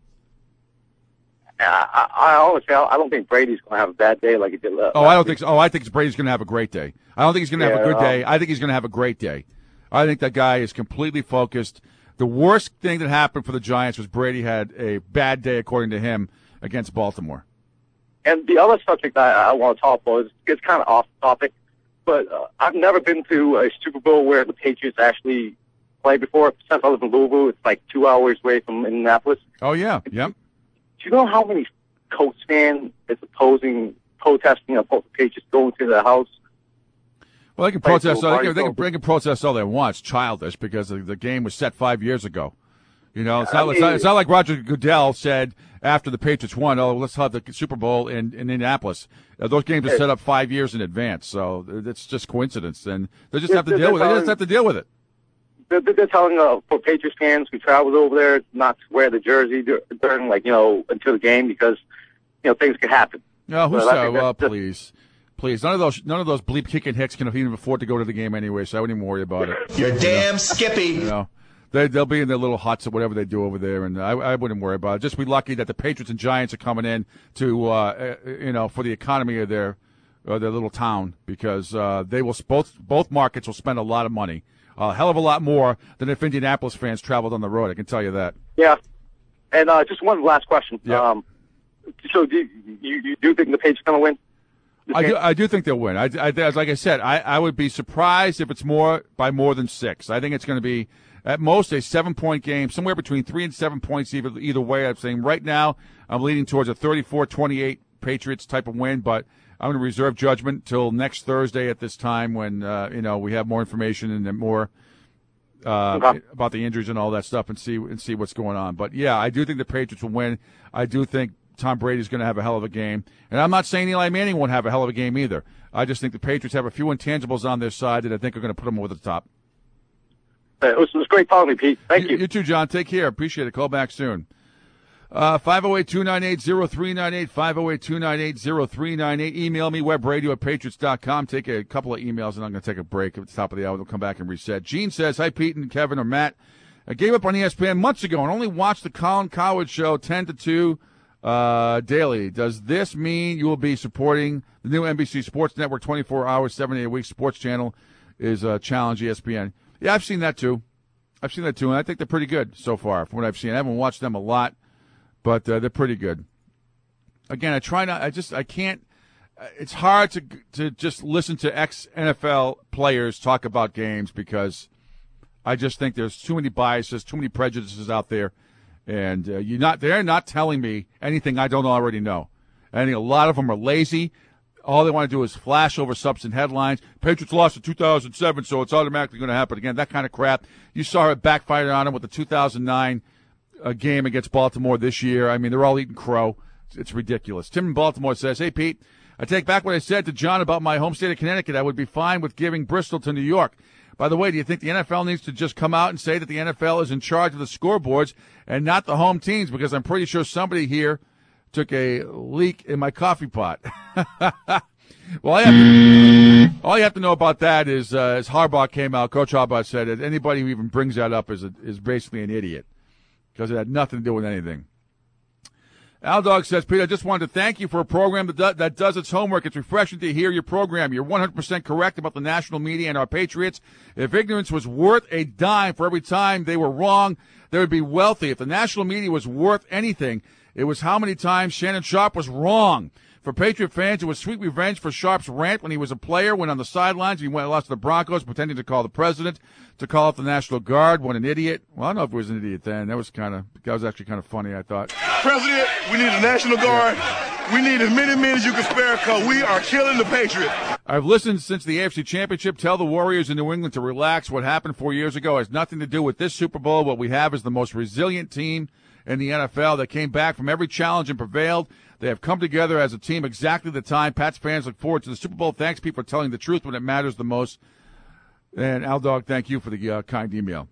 I, I, I always say I don't think Brady's going to have a bad day like he did last Oh, I don't think so. Oh, I think Brady's going to have a great day. I don't think he's going to have Yeah, a good um, day. I think he's going to have a great day. I think that guy is completely focused. The worst thing that happened for the Giants was Brady had a bad day, according to him, against Baltimore. And the other subject I, I want to talk about is it's kind of off topic, but uh, I've never been to a Super Bowl where the Patriots actually play before. Since I live in Louisville, it's like two hours away from Indianapolis. Oh, yeah. Yep. Do you know how many Colts fans is opposing, protesting about the Patriots going to their house? Well, they can Play protest. to a They party can, they, can, vote. they can protest all they want. It's childish because the, the game was set five years ago. You know, it's I not, it's, not, mean- it's not like Roger Goodell said after the Patriots won, oh, let's have the Super Bowl in, in Indianapolis. Uh, those games are set up five years in advance, so it's just coincidence, and they just have to They're- deal with it. They they're just have to deal with it. They're, they're telling uh, for Patriots fans who traveled over there not to wear the jersey dur- during, like, you know, until the game because, you know, things could happen. No, who Well, I said? think Well, that's just- please, please. None of those, none of those bleep kicking hicks can even afford to go to the game anyway, so I wouldn't even worry about it. You're damn skippy. You know, they they'll be in their little huts or whatever they do over there, and I, I wouldn't worry about it. Just be lucky that the Patriots and Giants are coming in to, uh, uh, you know, for the economy of their uh, their little town because uh, they will both both markets will spend a lot of money, a hell of a lot more than if Indianapolis fans traveled on the road. I can tell you that. Yeah. And uh, just one last question. Yeah. Um, so do you, you, you do think the Patriots going to win? this I game? do, I do think they'll win. I, I, like I said, I, I would be surprised if it's more by more than six. I think it's going to be at most a seven-point game, somewhere between three and seven points either, either way. I'm saying right now I'm leaning towards a thirty-four twenty-eight Patriots type of win, but I'm going to reserve judgment till next Thursday at this time when, uh, you know, we have more information and more uh, okay. about the injuries and all that stuff and see and see what's going on. But, yeah, I do think the Patriots will win. I do think Tom Brady's going to have a hell of a game. And I'm not saying Eli Manning won't have a hell of a game either. I just think the Patriots have a few intangibles on their side that I think are going to put them over the top. It was, it was great talking to you, Pete. Thank you. You, you too, John. Take care. Appreciate it. Call back soon. Uh, five oh eight, two nine eight, oh three nine eight, five oh eight, two nine eight, oh three nine eight. Email me, webradio at patriots dot com. Take a couple of emails, and I'm going to take a break at the top of the hour. We'll come back and reset. Gene says, hi, Pete and Kevin or Matt. I gave up on E S P N months ago and only watched the Colin Cowherd show ten to two uh, daily. Does this mean you will be supporting the new N B C Sports Network twenty-four hours, seven day a week sports channel is uh, Challenge E S P N? Yeah, I've seen that too. I've seen that too, and I think they're pretty good so far from what I've seen. I haven't watched them a lot. But uh, they're pretty good. Again, I try not. I just I can't. It's hard to to just listen to ex-N F L players talk about games because I just think there's too many biases, too many prejudices out there, and uh, you're not. They're not telling me anything I don't already know. I think a lot of them are lazy. All they want to do is flash over substance headlines. Patriots lost in two thousand seven, so it's automatically going to happen again. That kind of crap. You saw it backfired on them with the two thousand nine. A game against Baltimore this year. I mean, they're all eating crow. It's ridiculous. Tim in Baltimore says, hey, Pete, I take back what I said to John about my home state of Connecticut. I would be fine with giving Bristol to New York. By the way, do you think the N F L needs to just come out and say that the N F L is in charge of the scoreboards and not the home teams? Because I'm pretty sure somebody here took a leak in my coffee pot. Well, I have to, all you have to know about that is, uh, as Harbaugh came out, Coach Harbaugh said that anybody who even brings that up is a, is basically an idiot. Because it had nothing to do with anything. Al Dog says, Pete, I just wanted to thank you for a program that, do, that does its homework. It's refreshing to hear your program. You're one hundred percent correct about the national media and our Patriots. If ignorance was worth a dime for every time they were wrong, they would be wealthy. If the national media was worth anything, it was how many times Shannon Sharpe was wrong. For Patriot fans, it was sweet revenge for Sharpe's rant when he was a player, went on the sidelines, he went and lost to the Broncos, pretending to call the president, to call up the National Guard. What an idiot. Well, I don't know if he was an idiot then. That was kind of, that was actually kind of funny, I thought. President, we need a National Guard. We need as many men as you can spare because we are killing the Patriots. I've listened since the A F C Championship. Tell the Warriors in New England to relax. What happened four years ago has nothing to do with this Super Bowl. What we have is the most resilient team in the N F L that came back from every challenge and prevailed. They have come together as a team exactly the time. Pats fans look forward to the Super Bowl. Thanks, people, for telling the truth when it matters the most. And, Al Dog, thank you for the uh, kind email.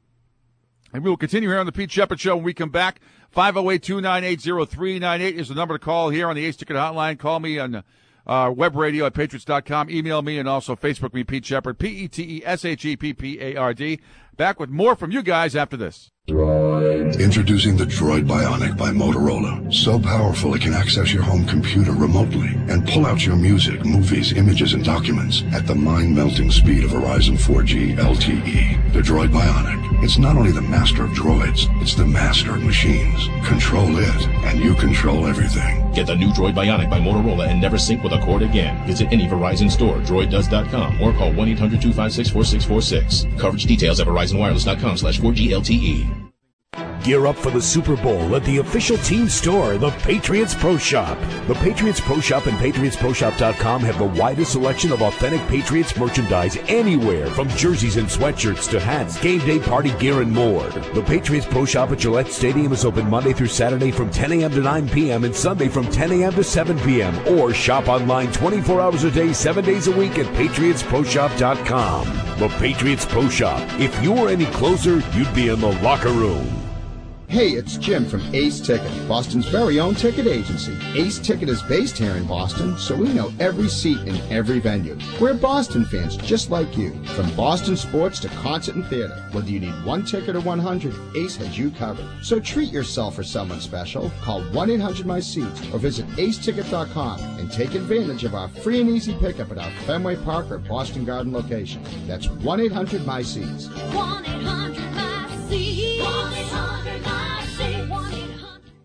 And we will continue here on the Pete Shepard Show when we come back. five oh eight, two nine eight, oh three nine eight is the number to call here on the Ace Ticket Hotline. Call me on uh, web radio at patriots dot com. Email me and also Facebook me, Pete Shepard, P E T E S H E P P A R D. Back with more from you guys after this. Introducing the Droid Bionic by Motorola. So powerful it can access your home computer remotely and pull out your music, movies, images, and documents at the mind-melting speed of Verizon four G L T E. The Droid Bionic. It's not only the master of droids, it's the master of machines. Control it, and you control everything. Get the new Droid Bionic by Motorola and never sync with a cord again. Visit any Verizon store, droid does dot com, or call one eight hundred, two five six, four six four six. Coverage details at verizon wireless dot com slash four G L T E. Gear up for the Super Bowl at the official team store, the Patriots Pro Shop. The Patriots Pro Shop and patriots pro shop dot com have the widest selection of authentic Patriots merchandise anywhere, from jerseys and sweatshirts to hats, game day party gear, and more. The Patriots Pro Shop at Gillette Stadium is open Monday through Saturday from ten a.m. to nine p.m. and Sunday from ten a.m. to seven p.m. Or shop online twenty-four hours a day, seven days a week at patriots pro shop dot com. The Patriots Pro Shop. If you were any closer, you'd be in the locker room. Hey, it's Jim from Ace Ticket, Boston's very own ticket agency. Ace Ticket is based here in Boston, so we know every seat in every venue. We're Boston fans just like you. From Boston sports to concert and theater, whether you need one ticket or one hundred, Ace has you covered. So treat yourself or someone special. Call one eight hundred my seats or visit ace ticket dot com and take advantage of our free and easy pickup at our Fenway Park or Boston Garden location. That's one eight hundred my seats. one eight hundred my seats. one eight hundred my seats.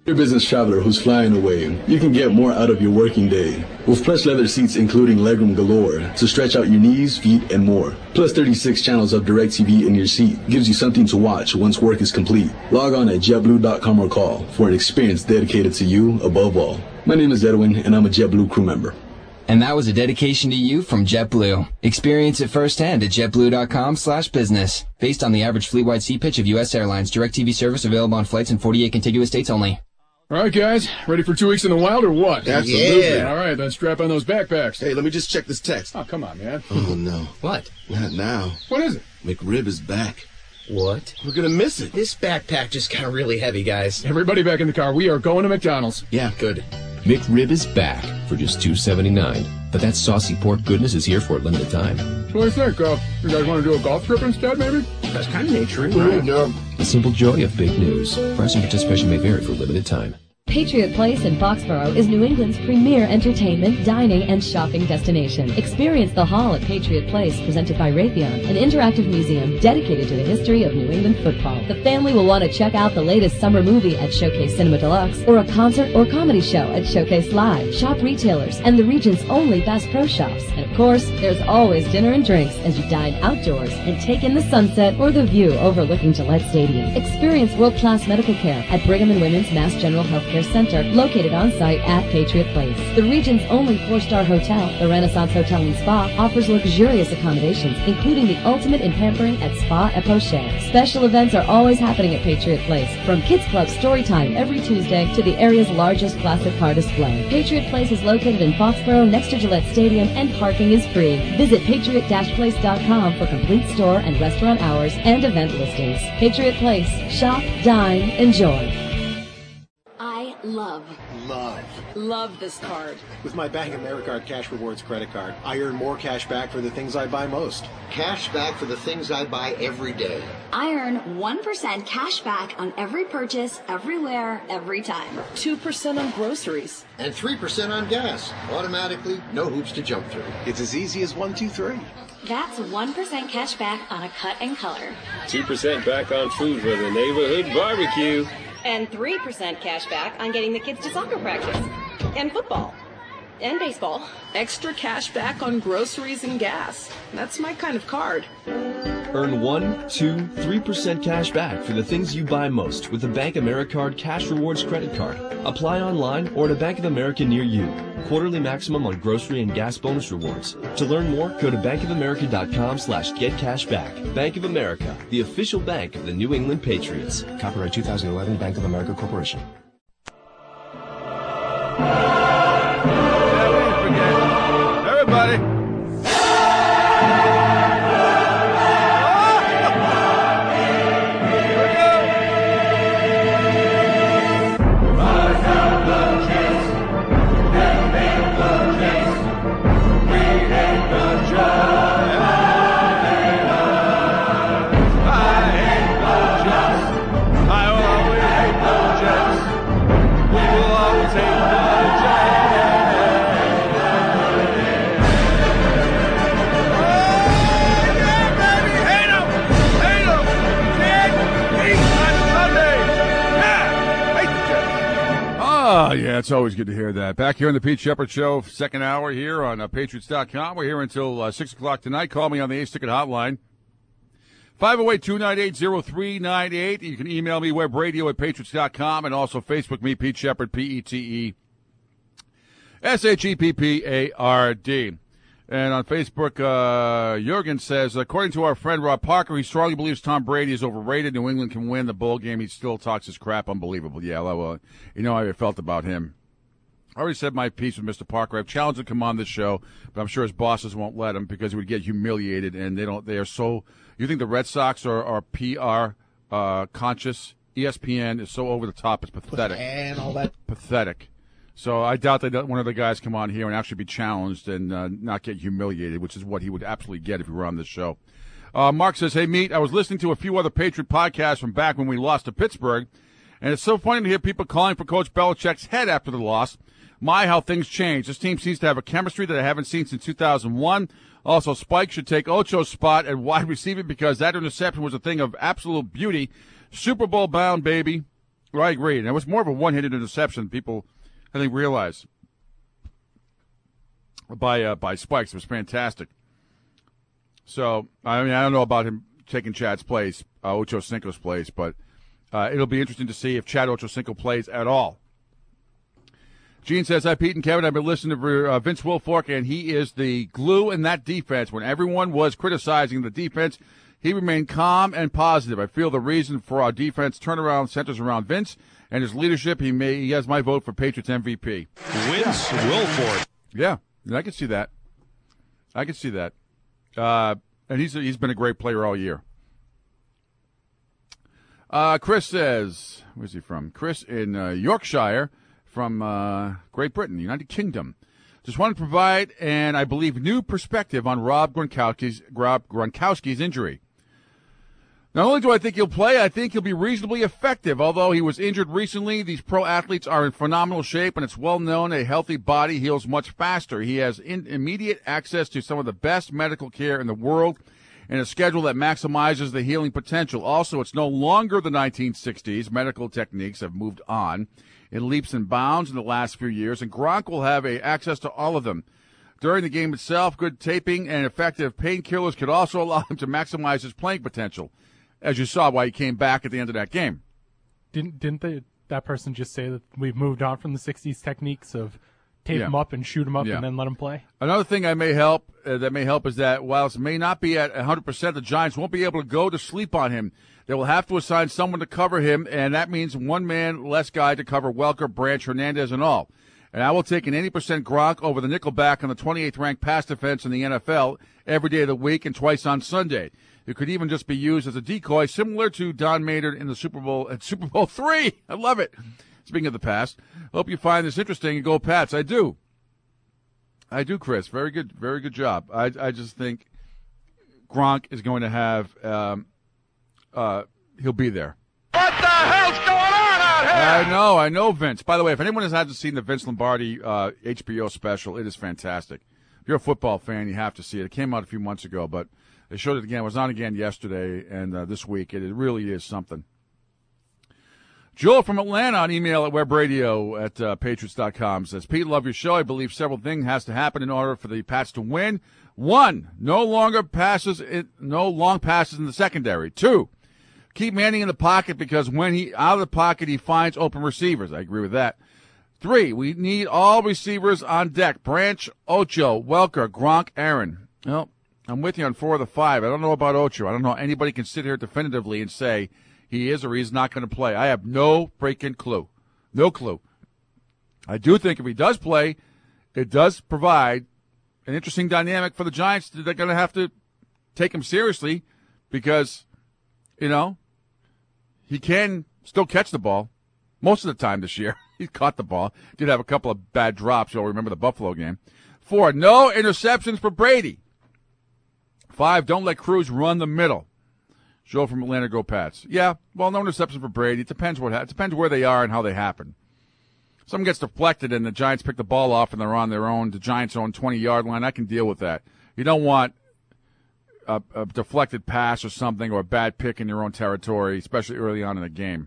You're a business traveler who's flying away. You can get more out of your working day with plush leather seats including legroom galore to stretch out your knees, feet, and more. Plus thirty-six channels of DirecTV in your seat gives you something to watch once work is complete. Log on at JetBlue dot com or call for an experience dedicated to you above all. My name is Edwin, and I'm a JetBlue crew member. And that was a dedication to you from JetBlue. Experience it firsthand at JetBlue dot com slash business. Based on the average fleet-wide seat pitch of U S Airlines, DirecTV service available on flights in forty-eight contiguous states only. All right, guys, ready for two weeks in the wild or what? Absolutely. Yeah. All right, then strap on those backpacks. Hey, let me just check this text. Oh, come on, man. Oh, no. What? Not now. What is it? McRib is back. What? We're going to miss it. This backpack just got really heavy, guys. Everybody back in the car. We are going to McDonald's. Yeah, good. McRib is back for just two seventy-nine. But that saucy pork goodness is here for a limited time. So what do you think? Uh, you guys want to do a golf trip instead, maybe? That's kind of nature, right? No. The simple joy of big news. Price and participation may vary for a limited time. Patriot Place in Foxborough is New England's premier entertainment, dining, and shopping destination. Experience the Hall at Patriot Place, presented by Raytheon, an interactive museum dedicated to the history of New England football. The family will want to check out the latest summer movie at Showcase Cinema Deluxe, or a concert or comedy show at Showcase Live. Shop retailers and the region's only Bass Pro Shops. And of course, there's always dinner and drinks as you dine outdoors and take in the sunset or the view overlooking Gillette Stadium. Experience world-class medical care at Brigham and Women's Mass General Healthcare Center, located on site at Patriot Place. The region's only four-star hotel, the Renaissance Hotel and Spa, offers luxurious accommodations, including the ultimate in pampering at Spa et Pocher. Special events are always happening at Patriot Place, from Kids Club Storytime every Tuesday to the area's largest classic car display. Patriot Place is located in Foxborough next to Gillette Stadium, and parking is free. Visit patriot dash place dot com for complete store and restaurant hours and event listings. Patriot Place. Shop, dine, enjoy. I love, love, love this card. With my Bank of America Cash Rewards credit card, I earn more cash back for the things I buy most. Cash back for the things I buy every day. I earn one percent cash back on every purchase, everywhere, every time. two percent on groceries. And three percent on gas. Automatically, no hoops to jump through. It's as easy as one, two, three. That's one percent cash back on a cut and color. two percent back on food for the neighborhood barbecue. And three percent cash back on getting the kids to soccer practice. And football. And baseball. Extra cash back on groceries and gas. That's my kind of card. Earn one, two, three percent cash back for the things you buy most with the Bank Americard Cash Rewards credit card. Apply online or at a Bank of America near you. Quarterly maximum on grocery and gas bonus rewards. To learn more, go to bankofamerica.com slash get cash back. Bank of America, the official bank of the New England Patriots. Copyright two thousand eleven, Bank of America Corporation. Yeah, we didn't forget. Everybody. Oh, yeah, it's always good to hear that. Back here on the Pete Shepard Show, second hour here on uh, Patriots dot com. We're here until uh, six o'clock tonight. Call me on the Ace Ticket Hotline, five oh eight, two nine eight, oh three nine eight. You can email me, webradio at Patriots dot com, and also Facebook me, Pete Shepard, P E T E S H E P P A R D. And on Facebook, uh, Jurgen says, according to our friend Rob Parker, he strongly believes Tom Brady is overrated. New England can win the bowl game. He still talks his crap. Unbelievable. Yeah, well, you know how I felt about him. I already said my piece with Mister Parker. I've challenged him to come on this show, but I'm sure his bosses won't let him because he would get humiliated, and they don't. They are so. You think the Red Sox are, are P R uh, conscious? E S P N is so over the top. It's pathetic. And all that. Pathetic. So I doubt that one of the guys come on here and actually be challenged and uh, not get humiliated, which is what he would absolutely get if he were on this show. Uh, Mark says, hey, Meat, I was listening to a few other Patriot podcasts from back when we lost to Pittsburgh, and it's so funny to hear people calling for Coach Belichick's head after the loss. My, how things change. This team seems to have a chemistry that I haven't seen since two thousand one. Also, Spike should take Ocho's spot at wide receiver because that interception was a thing of absolute beauty. Super Bowl bound, baby. Well, I agree. And it was more of a one-handed interception. People, I think, realize by uh, by Spikes. It was fantastic. So, I mean, I don't know about him taking Chad's place, uh, Ocho Cinco's place, but uh, it'll be interesting to see if Chad Ochocinco plays at all. Gene says, hi, Pete and Kevin. I've been listening to uh, Vince Wilfork, and he is the glue in that defense. When everyone was criticizing the defense, he remained calm and positive. I feel the reason for our defense turnaround centers around Vince and his leadership. He may he has my vote for Patriots M V P. Vince Wilfork. Yeah, I can see that. I can see that. Uh, and he's he's been a great player all year. Uh, Chris says, where's he from? Chris in uh, Yorkshire from uh, Great Britain, United Kingdom. Just wanted to provide, and I believe, new perspective on Rob Gronkowski's, Rob Gronkowski's injury. Not only do I think he'll play, I think he'll be reasonably effective. Although he was injured recently, these pro athletes are in phenomenal shape, and it's well known a healthy body heals much faster. He has in, immediate access to some of the best medical care in the world and a schedule that maximizes the healing potential. Also, it's no longer the nineteen sixties. Medical techniques have moved on in leaps and bounds in the last few years, and Gronk will have a, access to all of them. During the game itself, good taping and effective painkillers could also allow him to maximize his playing potential, as you saw why he came back at the end of that game. Didn't didn't they, that person just say that we've moved on from the sixties techniques of tape Yeah. him up and shoot him up Yeah. and then let him play? Another thing I may help uh, that may help is that whilst it may not be at one hundred percent, the Giants won't be able to go to sleep on him. They will have to assign someone to cover him, and that means one man less guy to cover Welker, Branch, Hernandez, and all. And I will take an eighty percent Gronk over the nickelback on the twenty-eighth ranked pass defense in the N F L every day of the week and twice on Sunday. It could even just be used as a decoy, similar to Don Maynard in the Super Bowl at Super Bowl three. I love it. Speaking of the past, hope you find this interesting and go Pats. I do. I do, Chris. Very good, very good job. I, I just think Gronk is going to have, um, uh, he'll be there. What the hell's going on out here? I know, I know, Vince. By the way, if anyone hasn't seen the Vince Lombardi uh, H B O special, it is fantastic. If you're a football fan, you have to see it. It came out a few months ago, but they showed it again. It was on again yesterday and uh, this week. It, it really is something. Joel from Atlanta on email at webradio at uh, patriots dot com says, Pete, love your show. I believe several things has to happen in order for the Pats to win. One, no longer passes, in, no long passes in the secondary. Two, keep Manning in the pocket because when he out of the pocket, he finds open receivers. I agree with that. Three, we need all receivers on deck. Branch, Ocho, Welker, Gronk, Aaron. Well, I'm with you on four of the five. I don't know about Ocho. I don't know anybody can sit here definitively and say he is or he's not going to play. I have no freaking clue. No clue. I do think if he does play, it does provide an interesting dynamic for the Giants. They're going to have to take him seriously because, you know, he can still catch the ball most of the time this year. He caught the ball. Did have a couple of bad drops. You'll remember the Buffalo game. Four, no interceptions for Brady. Five, don't let Cruz run the middle. Joe from Atlanta, go Pats. Yeah, well, no interception for Brady. It depends what ha- it depends where they are and how they happen. Something gets deflected and the Giants pick the ball off and they're on their own, the Giants' own twenty-yard line. I can deal with that. You don't want a, a deflected pass or something or a bad pick in your own territory, especially early on in the game.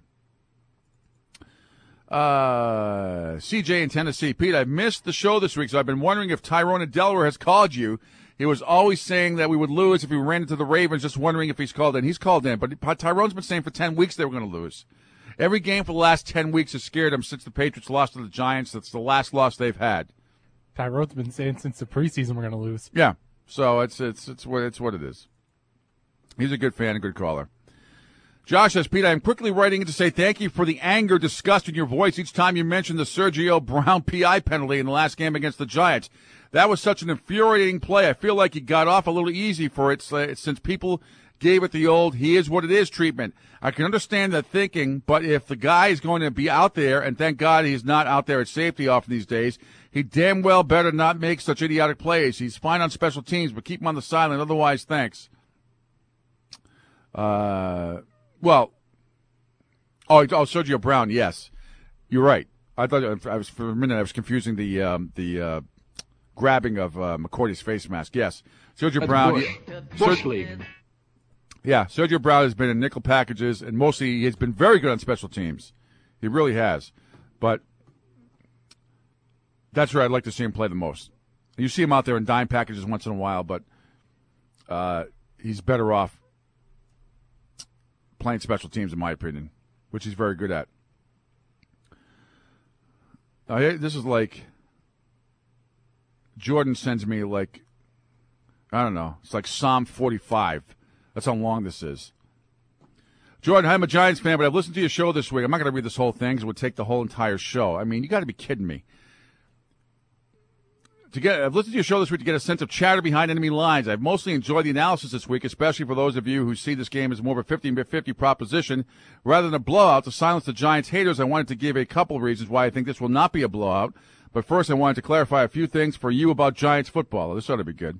Uh, C J in Tennessee. Pete, I missed the show this week, so I've been wondering if Tyrone in Delaware has called you. He was always saying that we would lose if we ran into the Ravens, just wondering if he's called in. He's called in, but Tyrone's been saying for ten weeks they were going to lose. Every game for the last ten weeks has scared him since the Patriots lost to the Giants. That's the last loss they've had. Tyrone's been saying since the preseason we're going to lose. Yeah, so it's it's it's what it's what it is. He's a good fan, a good caller. Josh says, Pete, I am quickly writing in to say thank you for the anger, disgust in your voice each time you mention the Sergio Brown P I penalty in the last game against the Giants. That was such an infuriating play. I feel like he got off a little easy for it since people gave it the old he is what it is treatment. I can understand that thinking, but if the guy is going to be out there, and thank God he's not out there at safety often these days, he damn well better not make such idiotic plays. He's fine on special teams, but keep him on the sideline. Otherwise, thanks. Uh, well, oh, oh, Sergio Brown, yes. You're right. I thought I was for a minute I was confusing the um, the uh, grabbing of uh, McCourty's face mask. Yes, Sergio That's Brown. Bush. Yeah, Bush Ser- League. Yeah, Sergio Brown has been in nickel packages, and mostly he's been very good on special teams. He really has. But that's where I'd like to see him play the most. You see him out there in dime packages once in a while, but uh, he's better off playing special teams, in my opinion, which he's very good at. Uh, this is like Jordan sends me like, I don't know, it's like Psalm forty-five. That's how long this is. Jordan, I'm a Giants fan, but I've listened to your show this week. I'm not going to read this whole thing because it would take the whole entire show. I mean, you got to be kidding me. To get, I've listened to your show this week to get a sense of chatter behind enemy lines. I've mostly enjoyed the analysis this week, especially for those of you who see this game as more of a fifty-fifty proposition rather than a blowout. To silence the Giants haters, I wanted to give a couple reasons why I think this will not be a blowout. But first, I wanted to clarify a few things for you about Giants football. This ought to be good.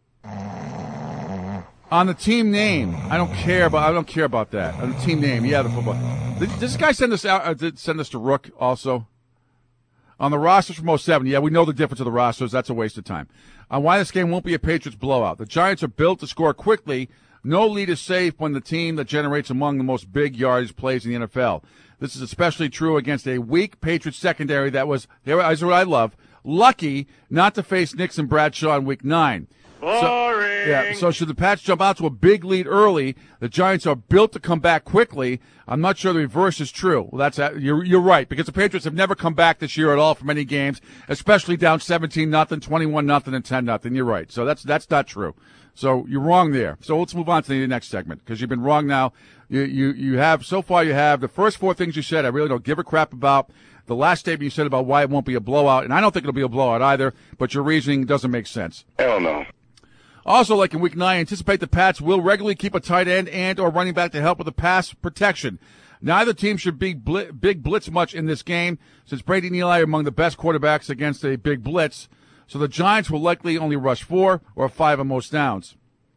On the team name, I don't care about. I don't care about that. On the team name, yeah, the football. Did this guy send us out? Uh, did send us to Rook also? On the rosters from oh seven, yeah, we know the difference of the rosters. That's a waste of time. On why this game won't be a Patriots blowout. The Giants are built to score quickly. No lead is safe when the team that generates among the most big yardage plays in the N F L. This is especially true against a weak Patriots secondary that was, that's what I love, lucky not to face Nixon Bradshaw in week nine. Boring. So, yeah, so should the Pats jump out to a big lead early, the Giants are built to come back quickly. I'm not sure the reverse is true. Well, that's you're you're right, because the Patriots have never come back this year at all from any games, especially down seventeen nothing, twenty-one nothing, and ten nothing. You're right. So that's that's not true. So you're wrong there. So let's move on to the next segment, because you've been wrong now. You you you have so far you have the first four things you said I really don't give a crap about. The last statement you said about why it won't be a blowout, and I don't think it'll be a blowout either, but your reasoning doesn't make sense. Hell no. Also, like in week nine, anticipate the Pats will regularly keep a tight end and or running back to help with the pass protection. Neither team should be bl- big blitz much in this game, since Brady and Eli are among the best quarterbacks against a big blitz. So the Giants will likely only rush four or five on most downs,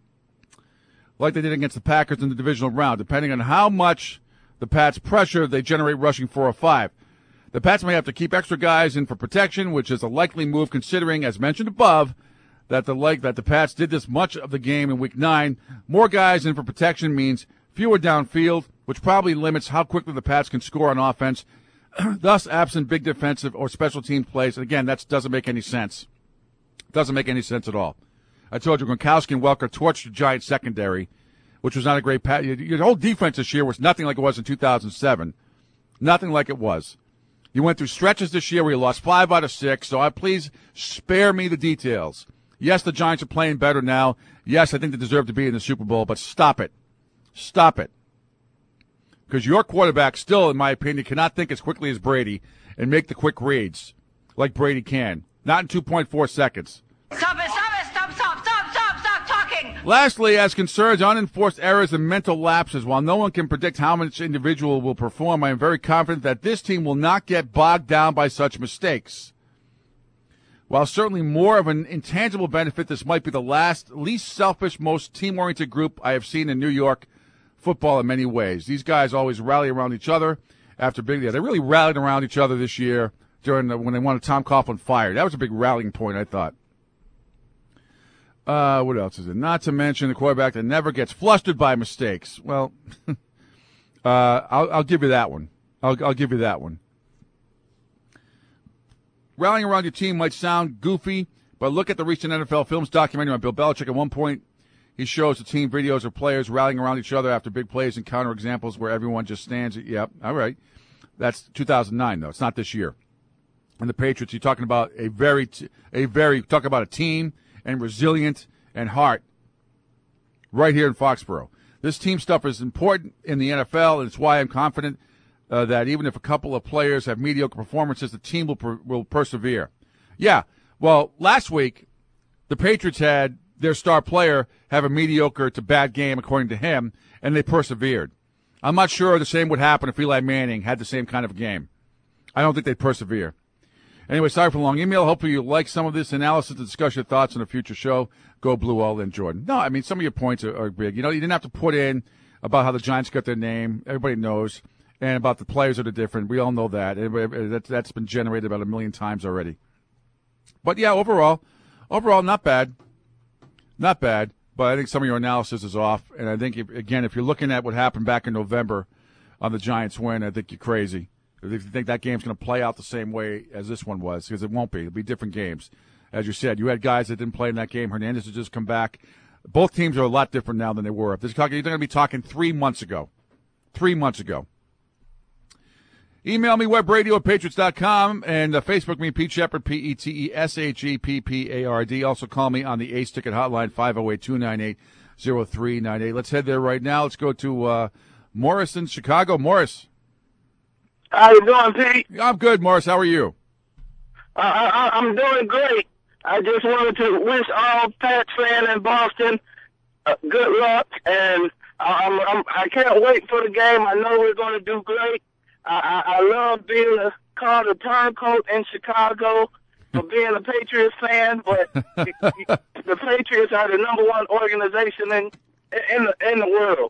like they did against the Packers in the divisional round. Depending on how much the Pats pressure, they generate rushing four or five. The Pats may have to keep extra guys in for protection, which is a likely move considering, as mentioned above, that the like that the Pats did this much of the game in week nine. More guys in for protection means fewer downfield, which probably limits how quickly the Pats can score on offense. Thus, absent big defensive or special teams plays. And again, that doesn't make any sense. Doesn't make any sense at all. I told you, Gronkowski and Welker torched the Giants secondary, which was not a great pass. Your whole defense this year was nothing like it was in two thousand seven. Nothing like it was. You went through stretches this year where you lost five out of six, so I please spare me the details. Yes, the Giants are playing better now. Yes, I think they deserve to be in the Super Bowl, but stop it. Stop it. Because your quarterback still, in my opinion, cannot think as quickly as Brady and make the quick reads like Brady can. Not in two point four seconds. Stop it, stop it, stop, stop, stop, stop, stop talking. Lastly, as concerns unenforced errors and mental lapses, while no one can predict how much individual will perform, I am very confident that this team will not get bogged down by such mistakes. While certainly more of an intangible benefit, this might be the last, least selfish, most team-oriented group I have seen in New York football in many ways. These guys always rally around each other after big. Yeah, they really rallied around each other this year during the, when they wanted Tom Coughlin fired. That was a big rallying point, I thought. Uh, what else is it? Not to mention the quarterback that never gets flustered by mistakes. Well, uh, I'll, I'll give you that one. I'll, I'll give you that one. Rallying around your team might sound goofy, but look at the recent N F L Films documentary on Bill Belichick. At one point, he shows the team videos of players rallying around each other after big plays and counter examples where everyone just stands. Yep, all right. That's two thousand nine, though. It's not this year. And the Patriots, you're talking about a very, t- a very, talk about a team and resilient and heart right here in Foxborough. This team stuff is important in the N F L, and it's why I'm confident Uh, that even if a couple of players have mediocre performances, the team will per- will persevere. Yeah, well, last week, the Patriots had their star player have a mediocre to bad game, according to him, and they persevered. I'm not sure the same would happen if Eli Manning had the same kind of game. I don't think they'd persevere. Anyway, sorry for the long email. Hopefully you like some of this analysis to discuss your thoughts on a future show. Go Blue All in, Jordan. No, I mean, some of your points are, are big. You know, you didn't have to put in about how the Giants got their name. Everybody knows. And about the players that are different. We all know that. That's been generated about a million times already. But, yeah, overall, overall, not bad. Not bad. But I think some of your analysis is off. And I think, if, again, if you're looking at what happened back in November on the Giants win, I think you're crazy. if you think that game's going to play out the same way as this one was, because it won't be. It'll be different games. As you said, you had guys that didn't play in that game. Hernandez has just come back. Both teams are a lot different now than they were. If this talking, you're going to be talking three months ago. Three months ago. Email me, webradio at patriots dot com, and uh, Facebook me, Pete Shepard, P E T E S H E P P A R D. Also call me on the Ace Ticket Hotline, five oh eight, two nine eight, oh three nine eight. Let's head there right now. Let's go to uh, Morris in Chicago. Morris. How you doing, Pete? I'm good, Morris. How are you? Uh, I, I'm doing great. I just wanted to wish all Pats fans in Boston uh, good luck, and I'm, I'm, I can't wait for the game. I know we're going to do great. I, I, I love being a, called a turncoat in Chicago for being a Patriots fan, but the, the Patriots are the number one organization in in the, in the world.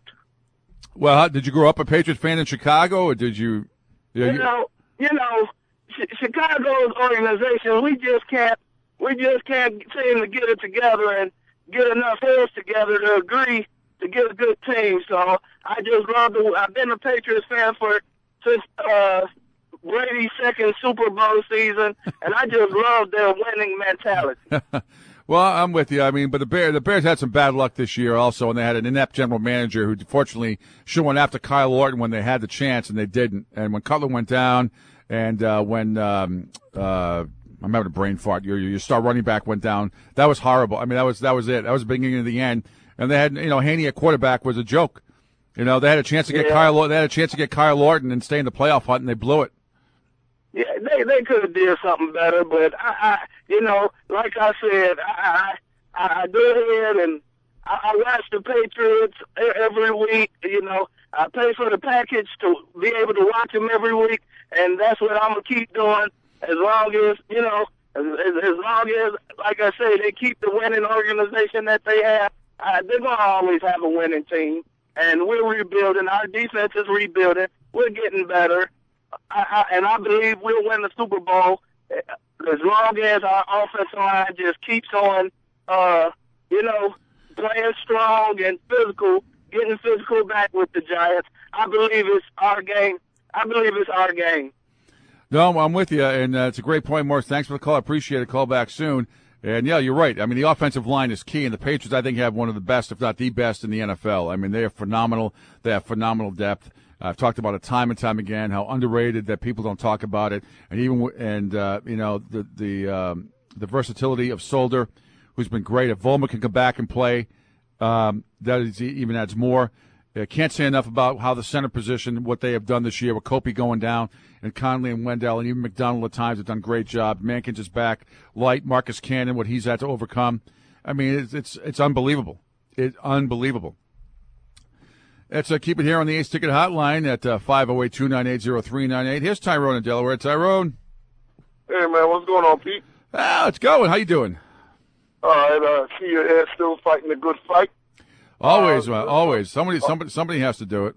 Well, how, did you grow up a Patriots fan in Chicago, or did you? Yeah, you, you know, you know, Ch- Chicago's organization, we just can't, we just can't seem to get it together and get enough heads together to agree to get a good team. So I just love to. I've been a Patriots fan for since uh, Brady's second Super Bowl season, and I just love their winning mentality. Well, I'm with you. I mean, but the Bears, the Bears had some bad luck this year also, and they had an inept general manager who fortunately should have went after Kyle Orton when they had the chance, and they didn't. And when Cutler went down, and uh, when um, uh, I'm having a brain fart, your your star running back went down, that was horrible. I mean, that was that was it. That was the beginning of the end. And they had, you know, Haney at quarterback was a joke. You know, they had a chance to get Yeah. Kyle. They had a chance to get Kyle Orton and stay in the playoff hunt, and they blew it. Yeah, they they could have did something better, but I, I you know, like I said, I I, I go ahead and I, I watch the Patriots e- every week. You know, I pay for the package to be able to watch them every week, and that's what I'm gonna keep doing as long as you know, as, as, as long as, like I say, they keep the winning organization that they have. Uh, they're gonna always have a winning team, and we're rebuilding. Our defense is rebuilding. We're getting better. I, I, and I believe we'll win the Super Bowl as long as our offensive line just keeps on, uh, you know, playing strong and physical, getting physical back with the Giants. I believe it's our game. I believe it's our game. No, I'm with you, and uh, it's a great point, Morris. Thanks for the call. I appreciate it. Call back soon. And, yeah, you're right. I mean, the offensive line is key, and the Patriots, I think, have one of the best, if not the best, in the N F L. I mean, they are phenomenal. They have phenomenal depth. I've talked about it time and time again, how underrated that people don't talk about it, and even w- and uh, you know the the um, the versatility of Solder, who's been great. If Volmer can come back and play, um, that is, even adds more. I can't say enough about how the center position, what they have done this year with Kopi going down, and Conley and Wendell, and even McDonald at times have done a great job. Mankins is back, light. Marcus Cannon, what he's had to overcome. I mean, it's it's, it's unbelievable. It's unbelievable. Let's uh, keep it here on the Ace Ticket Hotline at uh, five oh eight, two nine eight, oh three nine eight. Here's Tyrone in Delaware. Tyrone. Hey, man, what's going on, Pete? Ah, it's going. How you doing? All right, uh, see your head still fighting a good fight. Always, Uh, uh, always. Somebody, somebody, somebody has to do it.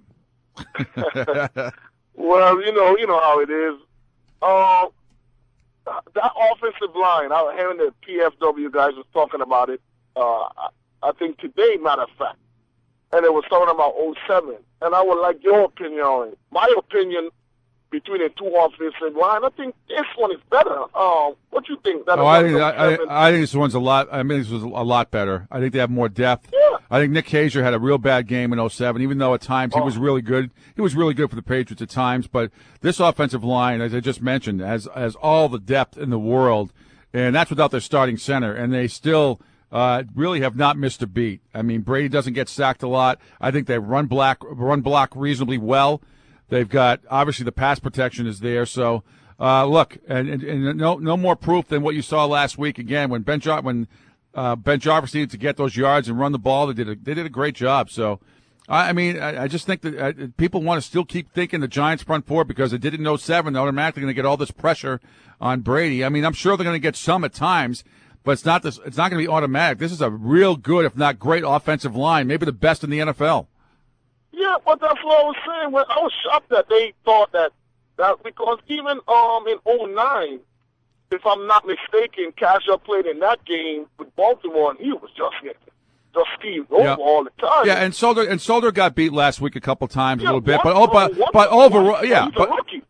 Well, you know, you know how it is. Um, that offensive line, I was hearing the P F W guys was talking about it. Uh, I, I think today, matter of fact, and it was talking about oh seven. And I would like your opinion on it. My opinion between the two offensive line, I think this one is better. Um, what you think? That Oh, I think oh I, I, seven? I think this one's a lot. I mean, this was a lot better. I think they have more depth. Yeah. I think Nick Hager had a real bad game in oh seven, even though at times he Oh. was really good. He was really good for the Patriots at times. But this offensive line, as I just mentioned, has has all the depth in the world, and that's without their starting center. And they still uh, really have not missed a beat. I mean, Brady doesn't get sacked a lot. I think they run block run block reasonably well. They've got, obviously, the pass protection is there. So, uh, look, and, and, and no no more proof than what you saw last week. Again, when Ben Jar- when uh, Ben Jarvis needed to get those yards and run the ball, they did a, they did a great job. So, I, I mean, I, I just think that uh, people want to still keep thinking the Giants front four because they did it in oh seven. They're automatically going to get all this pressure on Brady. I mean, I'm sure they're going to get some at times, but it's not this. It's not going to be automatic. This is a real good, if not great, offensive line, maybe the best in the N F L. Yeah, but that's what I was saying. When I was shocked that they thought that, that because even um in oh nine, if I'm not mistaken, Casher played in that game with Baltimore, and he was just getting just Steve over Yeah. all the time. Yeah, and Solder and Solder got beat last week a couple times, Yeah, a little bit, one- but oh, but one- but one- overall, one- yeah, he's a but rookie.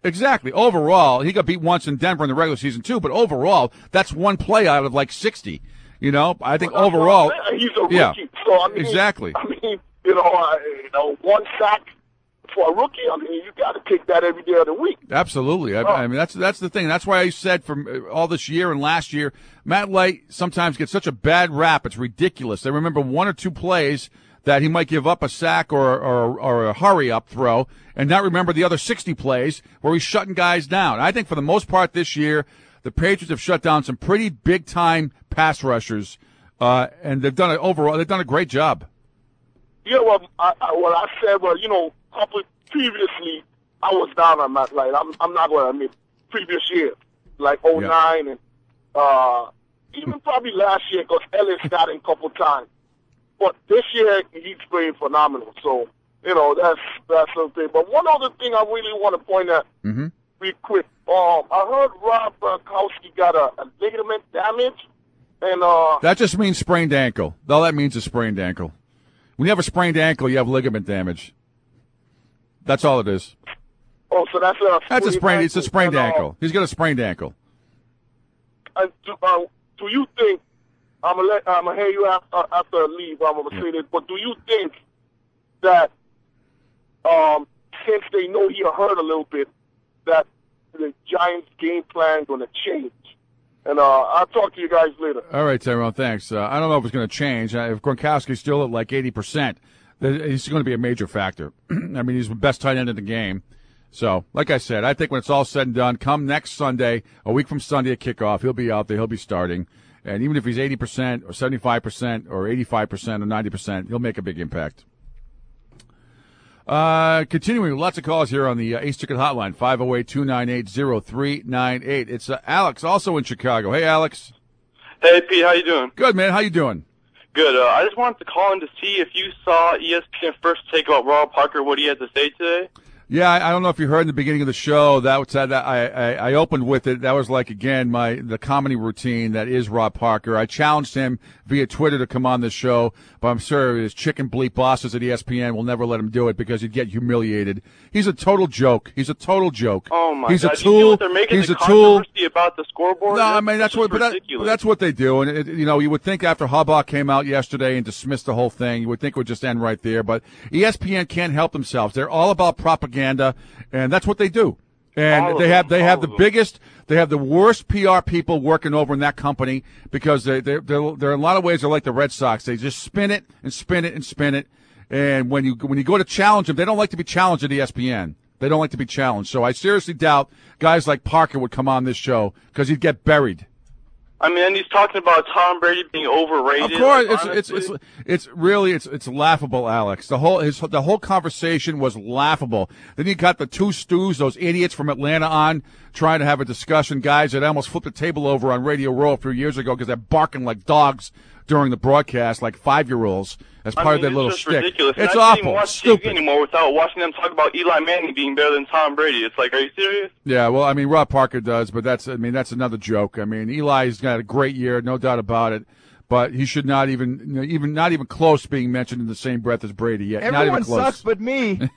Exactly. Overall, he got beat once in Denver in the regular season too, but overall, that's one play out of like sixty. You know, I think Well, that's overall, what I'm saying. He's a rookie. yeah, So, I mean, exactly. I mean, you know, uh, you know, one sack for a rookie. I mean, you got to take that every day of the week. Absolutely. I, Oh. I mean, that's that's the thing. That's why I said from uh, all this year and last year, Matt Light sometimes gets such a bad rap. It's ridiculous. They remember one or two plays that he might give up a sack or or, or a hurry up throw, and not remember the other sixty plays where he's shutting guys down. I think for the most part this year, the Patriots have shut down some pretty big time pass rushers, uh, and they've done it overall. They've done a great job. Yeah, well, I, I, what I said was, you know, couple previously, I was down on Matt Light. I'm, I'm not going to admit, previous year, like oh nine and uh, even probably last year, because Ellis got in a couple times. But this year, he's playing phenomenal. So, you know, that's that's something. But one other thing I really want to point out Mm-hmm. real quick. Um, I heard Rob Gronkowski got a, a ligament damage, and uh, That just means sprained ankle. All that means is sprained ankle. When you have a sprained ankle, you have ligament damage. That's all it is. oh, so that's a That's a sprained. It's a ankle. sprained And, uh, ankle. He's got a sprained ankle. And do, uh, do you think I'm gonna let I'm gonna hear you after, after I leave? I'm gonna say this, but do you think that um, since they know he hurt a little bit, that the Giants' game plan gonna change? And uh, I'll talk to you guys later. All right, Tyrone, thanks. Uh, I don't know if it's going to change. Uh, if Gronkowski's still at like eighty percent, then he's going to be a major factor. I mean, he's the best tight end in the game. So, like I said, I think when it's all said and done, come next Sunday, a week from Sunday at kickoff, he'll be out there, he'll be starting. And even if he's eighty percent or seventy-five percent or eighty-five percent or ninety percent, he'll make a big impact. Uh, continuing, lots of calls here on the uh, Ace Ticket Hotline, five oh eight, two nine eight, oh three nine eight. It's uh, Alex, also in Chicago. Hey, Alex. Hey, Pete, how you doing? Good, man. How you doing? Good. Uh, I just wanted to call in to see if you saw E S P N First Take about Rob Parker, what he had to say today. Yeah, I, I don't know if you heard in the beginning of the show that was that I, I I opened with it. That was like again my the comedy routine that is Rob Parker. I challenged him via Twitter to come on the show, but I'm sure his chicken bleep bosses at E S P N will never let him do it because he'd get humiliated. He's a total joke. He's a total joke. Oh my He's God! a Do you see tool. what they're making He's the a tool. controversy about the scoreboard? No, I mean that's This what, is but, that, ridiculous. but that's what they do, and it, you know, you would think after Harbaugh came out yesterday and dismissed the whole thing, you would think it would just end right there. But E S P N can't help themselves; they're all about propaganda, and that's what they do. And All they of have them, they have all the of them. biggest, they have the worst P R people working over in that company because they they they're, they're in a lot of ways they're like the Red Sox. They just spin it and spin it and spin it, and when you when you go to challenge them, they don't like to be challenged at E S P N. They don't like to be challenged. So I seriously doubt guys like Parker would come on this show because he'd get buried. I mean, and he's talking about Tom Brady being overrated. Of course, like, it's, it's honestly. it's it's really it's it's laughable, Alex. The whole his the whole conversation was laughable. Then you got the two stews, those idiots from Atlanta, on trying to have a discussion. Guys that almost flipped the table over on Radio Row a few years ago because they're barking like dogs during the broadcast, like five year olds, as part I of mean, their it's little just shtick. ridiculous. It's and I can't even awful, watch stupid. T V anymore without watching them talk about Eli Manning being better than Tom Brady. It's like, are you serious? Yeah, well, I mean, Rob Parker does, but that's, I mean, that's another joke. I mean, Eli's got a great year, no doubt about it, but he should not even, you know, even not even close to being mentioned in the same breath as Brady yet. not Everyone even close. sucks but me.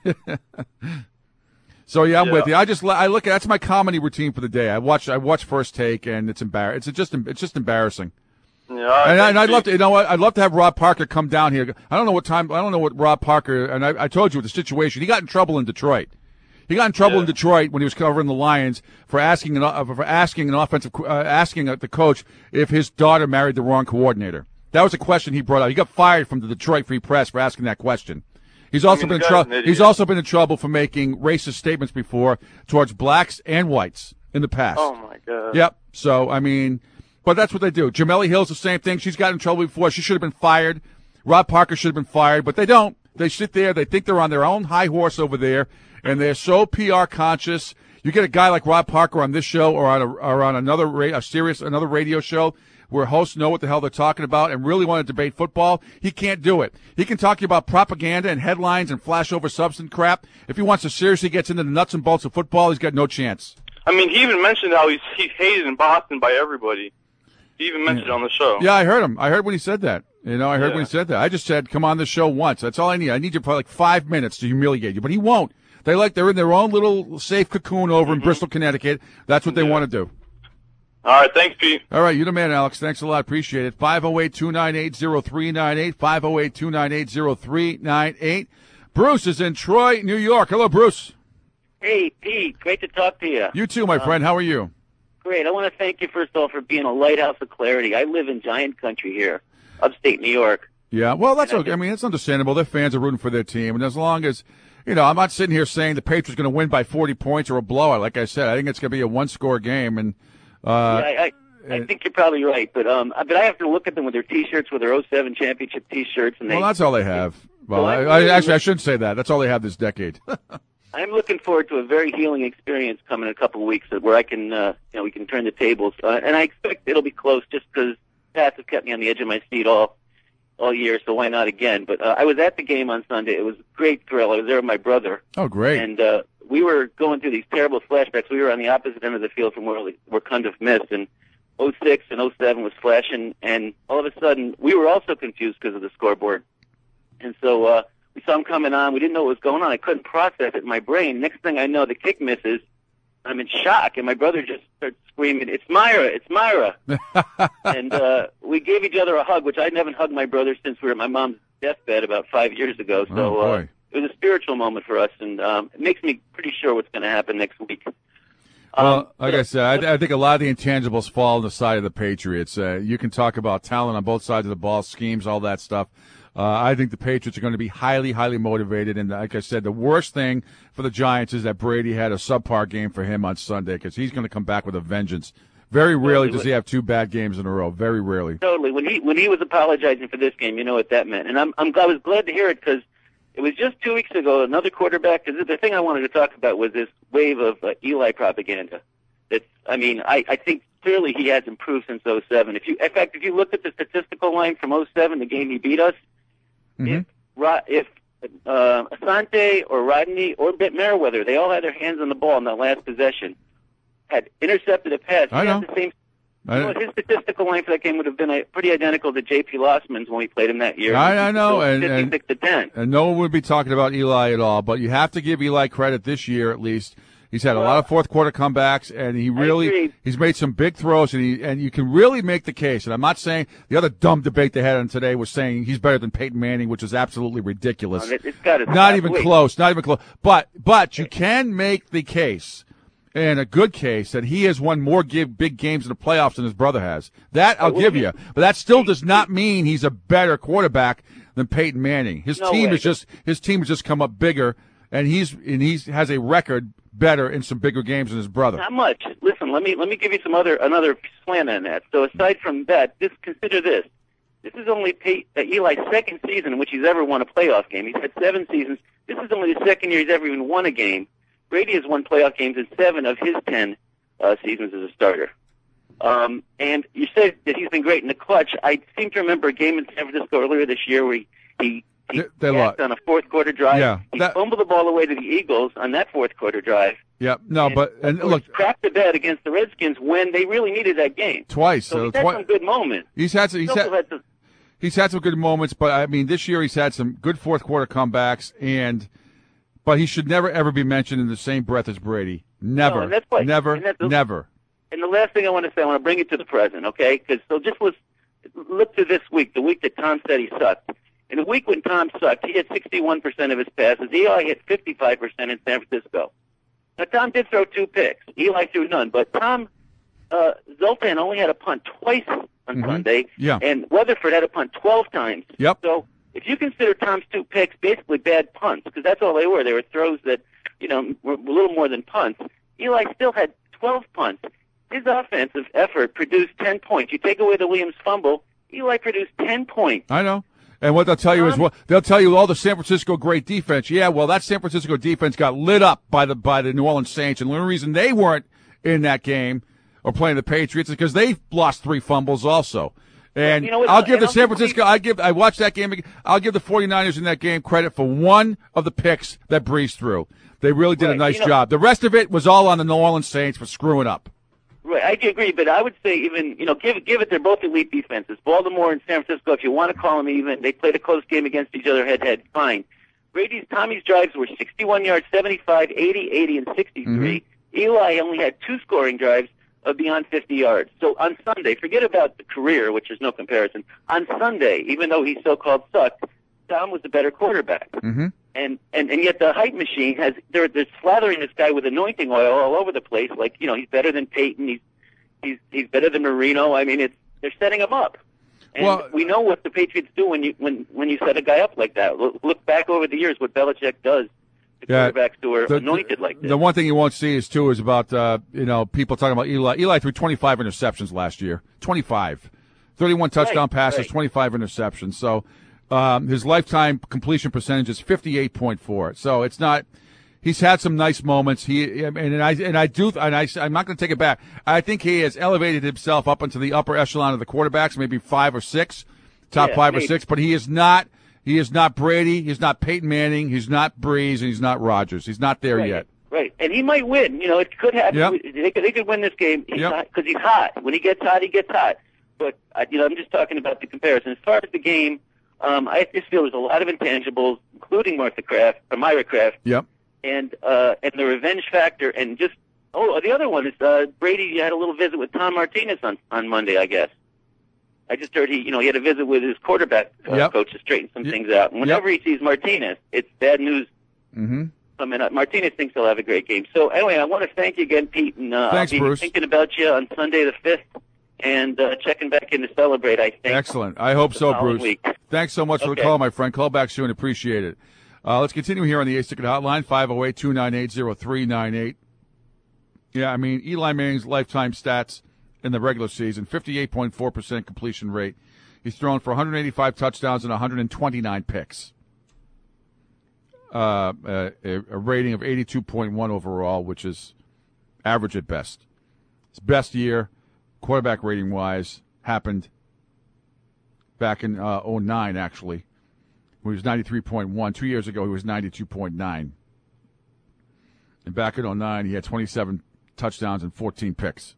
So yeah, I'm Yeah. with you. I just, I look at that's my comedy routine for the day. I watch, I watch First Take, and it's embar, it's just, it's just embarrassing. Yeah, And, I, and I'd love to, you know what? I'd love to have Rob Parker come down here. I don't know what time. I don't know what Rob Parker. And I, I told you the situation. He got in trouble in Detroit. He got in trouble in Detroit when he was covering the Lions for asking an uh, for asking an offensive uh, asking the coach if his daughter married the wrong coordinator. That was a question he brought up. He got fired from the Detroit Free Press for asking that question. He's also I mean, been the in guy's trouble. an idiot. He's also been in trouble for making racist statements before towards blacks and whites in the past. Oh my God. Yep. So I mean. But that's what they do. Jameli Hill's the same thing. She's got in trouble before. She should have been fired. Rob Parker should have been fired, but they don't. They sit there. They think they're on their own high horse over there, and they're so P R conscious. You get a guy like Rob Parker on this show or on a, or on another ra- a serious another radio show where hosts know what the hell they're talking about and really want to debate football. He can't do it. He can talk to you about propaganda and headlines and flash over substance crap. If he wants to seriously get into the nuts and bolts of football, he's got no chance. I mean, he even mentioned how he's he's hated in Boston by everybody. He even mentioned it on the show. Yeah, I heard him. I heard when he said that. You know, I heard Yeah. when he said that. I just said, come on the show once. That's all I need. I need you for like five minutes to humiliate you. But he won't. They like they're in their own little safe cocoon over in Bristol, Connecticut. That's what they want to do. All right, thanks, Pete. All right, you're the man, Alex. Thanks a lot. Appreciate it. five oh eight, two nine eight, oh three nine eight, five oh eight, two nine eight, oh three nine eight. Bruce is in Troy, New York. Hello, Bruce. Hey, Pete. Great to talk to you. You too, my Um, friend. How are you? Great. I want to thank you, first of all, for being a lighthouse of clarity. I live in giant country here, upstate New York. Yeah, well, that's okay. I mean, it's understandable. Their fans are rooting for their team. And as long as, you know, I'm not sitting here saying the Patriots are going to win by forty points or a blowout. Like I said, I think it's going to be a one-score game. And uh, yeah, I, I, I think you're probably right. But um, but I have to look at them with their T-shirts, with their oh seven championship T-shirts. And they, well, that's all they have. Well, So I, I'm I, really actually, I look- shouldn't say that. That's all they have this decade. I'm looking forward to a very healing experience coming in a couple of weeks where I can, uh, you know, we can turn the tables. Uh, and I expect it'll be close just because Pats have kept me on the edge of my seat all all year, so why not again? But uh, I was at the game on Sunday. It was a great thrill. I was there with my brother. Oh, great. And uh, we were going through these terrible flashbacks. We were on the opposite end of the field from where, where Cundiff missed, and oh six and oh seven was flashing, and all of a sudden we were also confused because of the scoreboard. And so uh, we saw him coming on. We didn't know what was going on. I couldn't process it in my brain. Next thing I know, the kick misses. I'm in shock, and my brother just starts screaming, "It's Myra! It's Myra!" and uh, we gave each other a hug, which I haven't hugged my brother since we were at my mom's deathbed about five years ago. So Oh, uh, boy. it was a spiritual moment for us, and um, it makes me pretty sure what's going to happen next week. Well, like I said, I, I think a lot of the intangibles fall on the side of the Patriots. Uh, you can talk about talent on both sides of the ball, schemes, all that stuff. Uh, I think the Patriots are going to be highly, highly motivated. And like I said, the worst thing for the Giants is that Brady had a subpar game for him on Sunday because he's going to come back with a vengeance. Very rarely does he have two bad games in a row. Very rarely. Totally. When he when he was apologizing for this game, you know what that meant. And I'm, I'm I was glad to hear it because it was just two weeks ago. Another quarterback. Because the thing I wanted to talk about was this wave of uh, Eli propaganda. That's. I mean, I, I think clearly he has improved since oh seven. If you, in fact, if you looked at the statistical line from oh seven, the game he beat us, Mm-hmm. if Ro- if uh, Asante or Rodney or Bit Merriweather, they all had their hands on the ball in that last possession, had intercepted a pass. I he know. had the same. I- You know, his statistical line for that game would have been uh, pretty identical to J P Lossman's when we played him that year. I, I know, and, and, fifty-six to ten. and no one would be talking about Eli at all, but you have to give Eli credit this year at least. He's had a lot of fourth quarter comebacks, and he really he's made some big throws, and he and you can really make the case. And I'm not saying the other dumb debate they had on today was saying he's better than Peyton Manning, which is absolutely ridiculous. No, it- it's gotta not stop. even Wait. close, not even close. But but you can make the case, and a good case, that he has won more give, big games in the playoffs than his brother has. That I'll well, give he- you, but that still does not mean he's a better quarterback than Peyton Manning. His No team way. is just his team has just come up bigger, and he's and he's has a record better in some bigger games than his brother. Not much. Listen, let me let me give you some other another slant on that. So aside from that, just consider this: this is only Pey- uh, Eli's second season in which he's ever won a playoff game. He's had seven seasons. This is only the second year he's ever even won a game. Brady has won playoff games in seven of his ten uh, seasons as a starter. Um, and you said that he's been great in the clutch. I seem to remember a game in San Francisco earlier this year where he he, he They- they gassed lost. on a fourth quarter drive. Yeah, he that- fumbled the ball away to the Eagles on that fourth quarter drive. Yeah, no, but and look, Crapped the bed against the Redskins when they really needed that game. twice. So So he's had twi- some good moments. He's had some. He's He's also had, had some- he's had some good moments, but I mean, this year he's had some good fourth quarter comebacks, and but he should never ever be mentioned in the same breath as Brady. Never, No, and that's why- never, and that's- never. And the last thing I want to say, I want to bring it to the present, okay? Because so just let's look to this week, the week that Tom said he sucked. In the week when Tom sucked, he hit sixty-one percent of his passes. Eli hit fifty-five percent in San Francisco. Now, Tom did throw two picks. Eli threw none. But Tom uh, Zoltan only had a punt twice on Mhm. Sunday. Yeah. And Weatherford had a punt twelve times. Yep. So if you consider Tom's two picks basically bad punts, because that's all they were, they were throws that, you know, were a little more than punts, Eli still had twelve punts. His offensive effort produced ten points. You take away the Williams fumble, Eli produced ten points. I know. And what they'll tell you is, well, they'll tell you all the San Francisco great defense. Yeah, well, that San Francisco defense got lit up by the by the New Orleans Saints, and the only reason they weren't in that game or playing the Patriots is because they lost three fumbles also. And you know what, I'll give and the I'll San give- Francisco, I give, I watched that game. I'll give the 49ers in that game credit for one of the picks that breezed through. They really did a Right, nice you know- job. The rest of it was all on the New Orleans Saints for screwing up. Right, I agree, but I would say even, you know, give it, give it, they're both elite defenses. Baltimore and San Francisco, if you want to call them even, they played a close game against each other head-to-head, fine. Brady's, Tommy's drives were sixty-one yards, seventy-five, eighty, eighty, and sixty-three. Mm-hmm. Eli only had two scoring drives of beyond fifty yards. So on Sunday, forget about the career, which is no comparison. On Sunday, even though he so-called sucked, Tom was the better quarterback. Mm-hmm. And, and, and yet the hype machine has, they're, they're slathering this guy with anointing oil all over the place. Like, you know, he's better than Peyton. He's, he's, he's better than Marino. I mean, it's, they're setting him up. And well, we know what the Patriots do when you, when, when you set a guy up like that. Look, look back over the years what Belichick does to yeah, quarterbacks who are the, anointed like this. The one thing you won't see is, too, is about, uh, you know, people talking about Eli. Eli threw twenty-five interceptions last year. twenty-five. thirty-one touchdown right, passes, right. twenty-five interceptions. So, Um, his lifetime completion percentage is fifty-eight point four. So it's not. He's had some nice moments. He and, and I and I do. And I, I'm not going to take it back. I think he has elevated himself up into the upper echelon of the quarterbacks, maybe five or six, top yeah, five maybe. or six. But he is not. He is not Brady. He's not Peyton Manning. He's not Breeze. And he's not Rodgers. He's not there right, yet. Right, and he might win. You know, it could happen. Yep. They could. They could win this game. He's Yep. not because he's hot. When he gets hot, he gets hot. But uh, you know, I'm just talking about the comparison. As far as the game. Um, I just feel there's a lot of intangibles, including Martha Kraft, or Myra Kraft, Yep. and uh, and the revenge factor, and just oh, the other one is uh, Brady had a little visit with Tom Martinez on on Monday, I guess. I just heard he, you know, he had a visit with his quarterback uh, Yep. coach to straighten some Yep. things out. And whenever Yep. he sees Martinez, it's bad news. Mm-hmm. coming up. Martinez thinks he'll have a great game. So anyway, I want to thank you again, Pete, and uh, Thanks, I'll be Bruce. thinking about you on Sunday the fifth. And uh, checking back in to celebrate, I think. Excellent. I hope the so, following Bruce. week. Thanks so much for the Okay. call, my friend. Call back soon. Appreciate it. Uh, let's continue here on the Ace Ticket Hotline, five oh eight, two nine eight, oh three nine eight. Yeah, I mean, Eli Manning's lifetime stats in the regular season, fifty-eight point four percent completion rate. He's thrown for one hundred eighty-five touchdowns and one hundred twenty-nine picks. Uh, a, a rating of eighty-two point one overall, which is average at best. His best year, quarterback rating-wise, happened back in uh, oh nine, actually. He was ninety-three point one. Two years ago, he was ninety-two point nine. And back in oh nine, he had twenty-seven touchdowns and fourteen picks.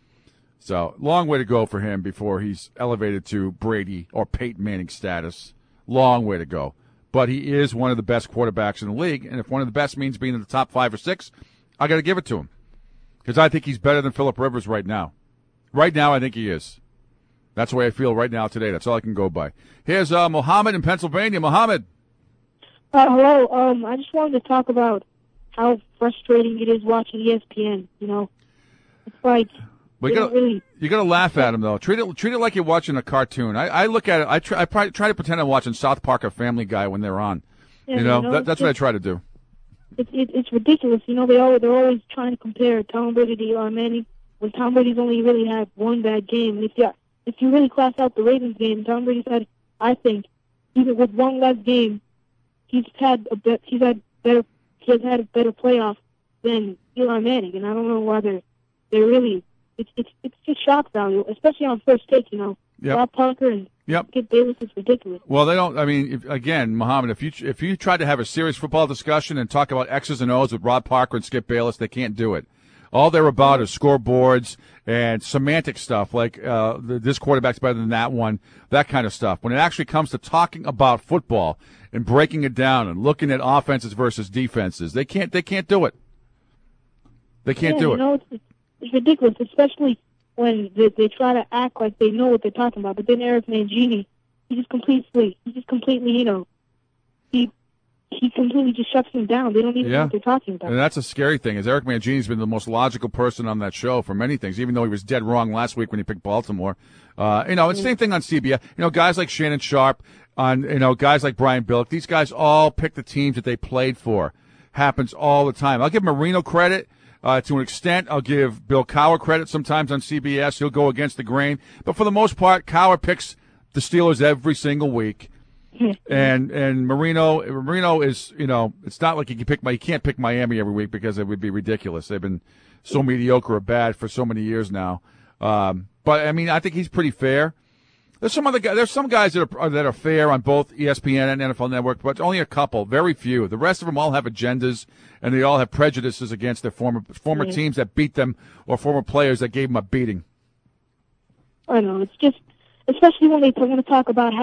So, long way to go for him before he's elevated to Brady or Peyton Manning status. Long way to go. But he is one of the best quarterbacks in the league, and if one of the best means being in the top five or six, I got to give it to him. Because I think he's better than Phillip Rivers right now. Right now, I think he is. That's the way I feel right now today. That's all I can go by. Here's uh, Mohammed in Pennsylvania. Mohammed. Uh, hello. Um, I just wanted to talk about how frustrating it is watching E S P N. You know, it's like Well, you they gotta, don't really. you gotta laugh at him though. Treat it, treat it like you're watching a cartoon. I, I look at it. I try, I try, try to pretend I'm watching South Park or Family Guy when they're on. Yeah, you know, you know, that, that's it's what I just- try to do. It's it, it's ridiculous. You know, they always they're always trying to compare Tom Brady to Eli Manning when Tom Brady's only really had one bad game. And if you if you really class out the Ravens game, Tom Brady's had, I think, even with one less game, he's had a bet, he's had better he has had a better playoff than Eli Manning. And I don't know why they're they're really it's it's it's just shock value, especially on First Take. You know, Yep. Rob Parker and Yep. Skip Bayless is ridiculous. Well, they don't. I mean, if, again, Mohammed, if you if you try to have a serious football discussion and talk about X's and O's with Rod Parker and Skip Bayless, they can't do it. All they're about is scoreboards and semantic stuff, like uh, this quarterback's better than that one, that kind of stuff. When it actually comes to talking about football and breaking it down and looking at offenses versus defenses, they can't. They can't do it. They can't yeah, do you it. know, it's, it's, it's ridiculous, especially when they, they try to act like they know what they're talking about. But then Eric Mangini, he just completely, he just completely, you know, he he completely just shuts them down. They don't even know Yeah. what they're talking about. And that's a scary thing, is Eric Mangini's been the most logical person on that show for many things, even though he was dead wrong last week when he picked Baltimore. Uh, you know, it's the same thing on C B S. You know, guys like Shannon Sharp, on you know, guys like Brian Billick, these guys all pick the teams that they played for. Happens all the time. I'll give Marino credit. Uh, to an extent, I'll give Bill Cowher credit sometimes on C B S. He'll go against the grain. But for the most part, Cowher picks the Steelers every single week. and and Marino Marino is, you know, it's not like he can pick my he can't pick Miami every week because it would be ridiculous. They've been so mediocre or bad for so many years now. Um, but I mean, I think he's pretty fair. There's some other guys. There's some guys that are that are fair on both E S P N and N F L Network, but only a couple, very few. The rest of them all have agendas, and they all have prejudices against their former former Yeah. teams that beat them or former players that gave them a beating. I know, it's just, especially when they want to talk about how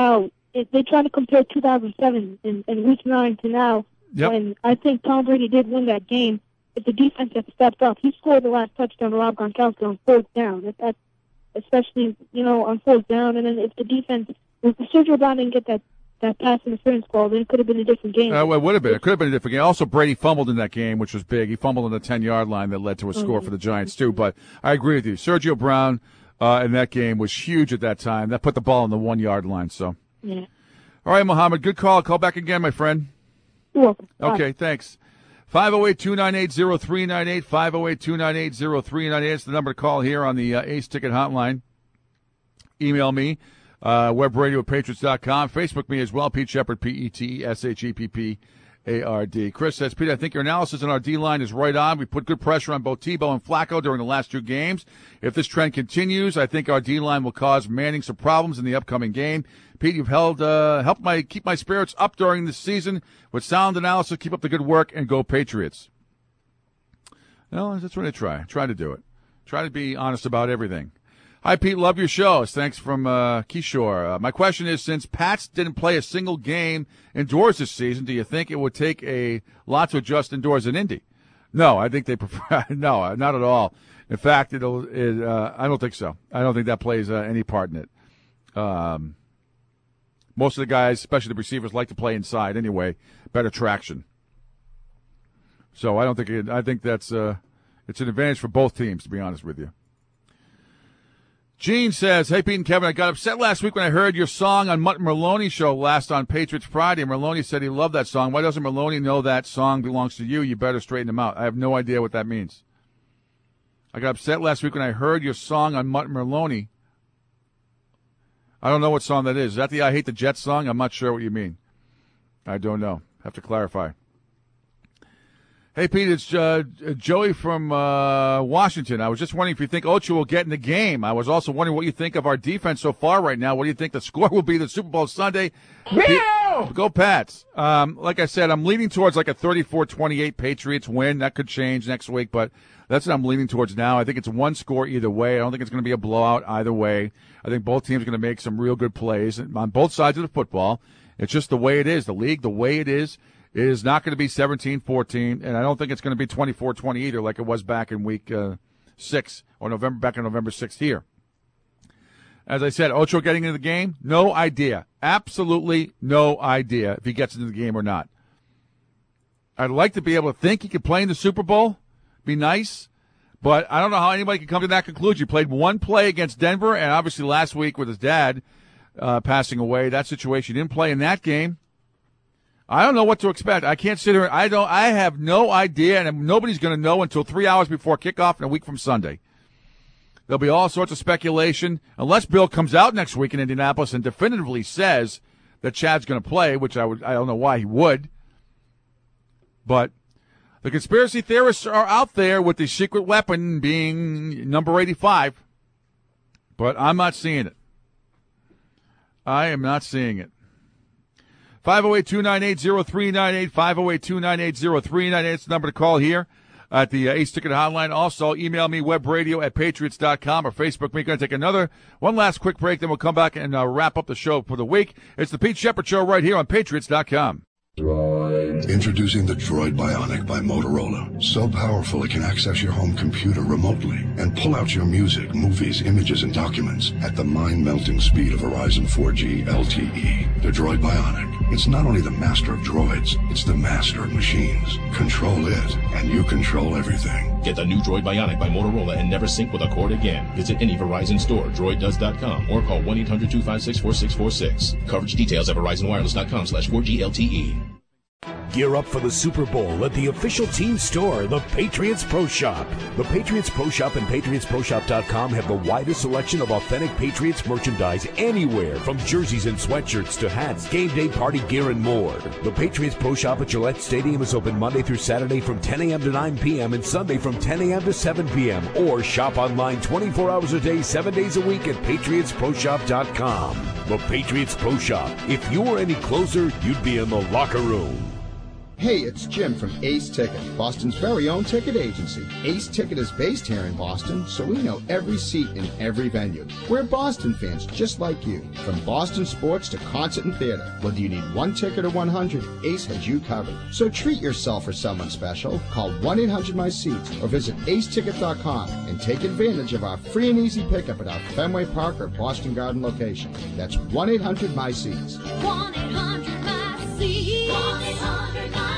it, they try to compare two thousand seven and, and Week nine to now. Yep. When I think Tom Brady did win that game, if the defense had stepped up, he scored the last touchdown to Rob Gronkowski on fourth down. That, that, especially, you know, on fourth down. And then if the defense, if Sergio Brown didn't get that, that pass interference call, then it could have been a different game. Uh, well, it would have been. It could have been a different game. Also, Brady fumbled in that game, which was big. He fumbled on the ten-yard line that led to a score Mm-hmm. for the Giants, too. But I agree with you. Sergio Brown uh, in that game was huge at that time. That put the ball on the one-yard line. So, Yeah. all right, Mohammed, good call. Call back again, my friend. You're welcome. Okay, thanks. five oh eight, two nine eight, oh three nine eight, five oh eight, two nine eight, oh three nine eight. It's the number to call here on the uh, Ace Ticket Hotline. Email me, uh, webradio at patriots dot com. Facebook me as well, Pete Shepherd, P E T E S H E P P A R D. Chris says, Pete, I think your analysis on our D-line is right on. We put good pressure on both Tebow and Flacco during the last two games. If this trend continues, I think our D-line will cause Manning some problems in the upcoming game. Pete, you've held uh, helped my keep my spirits up during this season with sound analysis. Keep up the good work and go Patriots. Well, that's what I try. Try to do it. Try to be honest about everything. Hi, Pete. Love your shows. Thanks from uh, Kishore. Uh, my question is, since Pats didn't play a single game indoors this season, do you think it would take a lot to adjust indoors in Indy? No, I think they prefer. No, not at all. In fact, it'll. It, uh, I don't think so. I don't think that plays uh, any part in it. Um, most of the guys, especially the receivers, like to play inside anyway. Better traction. So I don't think it, I think that's uh, it's an advantage for both teams, to be honest with you. Gene says, hey, Pete and Kevin, I got upset last week when I heard your song on Mutt Merlone show last on Patriots Friday. Merlone said he loved that song. Why doesn't Merlone know that song belongs to you? You better straighten him out. I have no idea what that means. I got upset last week when I heard your song on Mutt Merlone. I don't know what song that is. Is that the I Hate the Jets song? I'm not sure what you mean. I don't know. Have to clarify. Hey, Pete, it's uh, Joey from uh, Washington. I was just wondering if you think Ocho will get in the game. I was also wondering what you think of our defense so far right now. What do you think the score will be the Super Bowl Sunday? Pete, go Pats. Um, like I said, I'm leaning towards like a thirty-four twenty-eight Patriots win. That could change next week, but that's what I'm leaning towards now. I think it's one score either way. I don't think it's going to be a blowout either way. I think both teams are going to make some real good plays on both sides of the football. It's just the way it is. The league, the way it is. It is not going to be seventeen fourteen, and I don't think it's going to be twenty-four twenty either like it was back in week uh, six or November, back on November sixth here. As I said, Ocho getting into the game, no idea. Absolutely no idea if he gets into the game or not. I'd like to be able to think he could play in the Super Bowl. Be nice. But I don't know how anybody can come to that conclusion. He played one play against Denver, and obviously last week with his dad uh, passing away, that situation, he didn't play in that game. I don't know what to expect. I can't sit here. I don't. I have no idea, and nobody's going to know until three hours before kickoff and a week from Sunday. There'll be all sorts of speculation, unless Bill comes out next week in Indianapolis and definitively says that Chad's going to play, which I would. I don't know why he would. But the conspiracy theorists are out there with the secret weapon being number eighty-five. But I'm not seeing it. I am not seeing it. five oh eight, two nine eight, oh three nine eight, five oh eight, two nine eight, oh three nine eight. It's the number to call here at the uh, Ace Ticket Hotline. Also, email me, webradio at patriots dot com, or Facebook me. Going to take another, one last quick break, then we'll come back and uh, wrap up the show for the week. It's the Pete Shepherd Show right here on patriots dot com. Introducing the Droid Bionic by Motorola. So powerful it can access your home computer remotely and pull out your music, movies, images, and documents at the mind-melting speed of Verizon four G L T E. The Droid Bionic. It's not only the master of droids, it's the master of machines. Control it, and you control everything. Get the new Droid Bionic by Motorola and never sync with a cord again. Visit any Verizon store, droid does dot com, or call one eight hundred, two five six, four six four six. Coverage details at verizon wireless dot com slash four G L T E. Gear up for the Super Bowl at the official team store, the Patriots Pro Shop. The Patriots Pro Shop and patriots pro shop dot com have the widest selection of authentic Patriots merchandise anywhere, from jerseys and sweatshirts to hats, game day party gear, and more. The Patriots Pro Shop at Gillette Stadium is open Monday through Saturday from ten a.m. to nine p.m. and Sunday from ten a.m. to seven p.m. Or shop online twenty-four hours a day, seven days a week at patriots pro shop dot com. The Patriots Pro Shop. If you were any closer, you'd be in the locker room. Hey, it's Jim from Ace Ticket, Boston's very own ticket agency. Ace Ticket is based here in Boston, so we know every seat in every venue. We're Boston fans just like you. From Boston sports to concert and theater, whether you need one ticket or one hundred, Ace has you covered. So treat yourself or someone special. Call one eight hundred my seats or visit ace ticket dot com and take advantage of our free and easy pickup at our Fenway Park or Boston Garden location. That's one eight hundred my seats. one eight hundred my seats. one eight hundred my seats.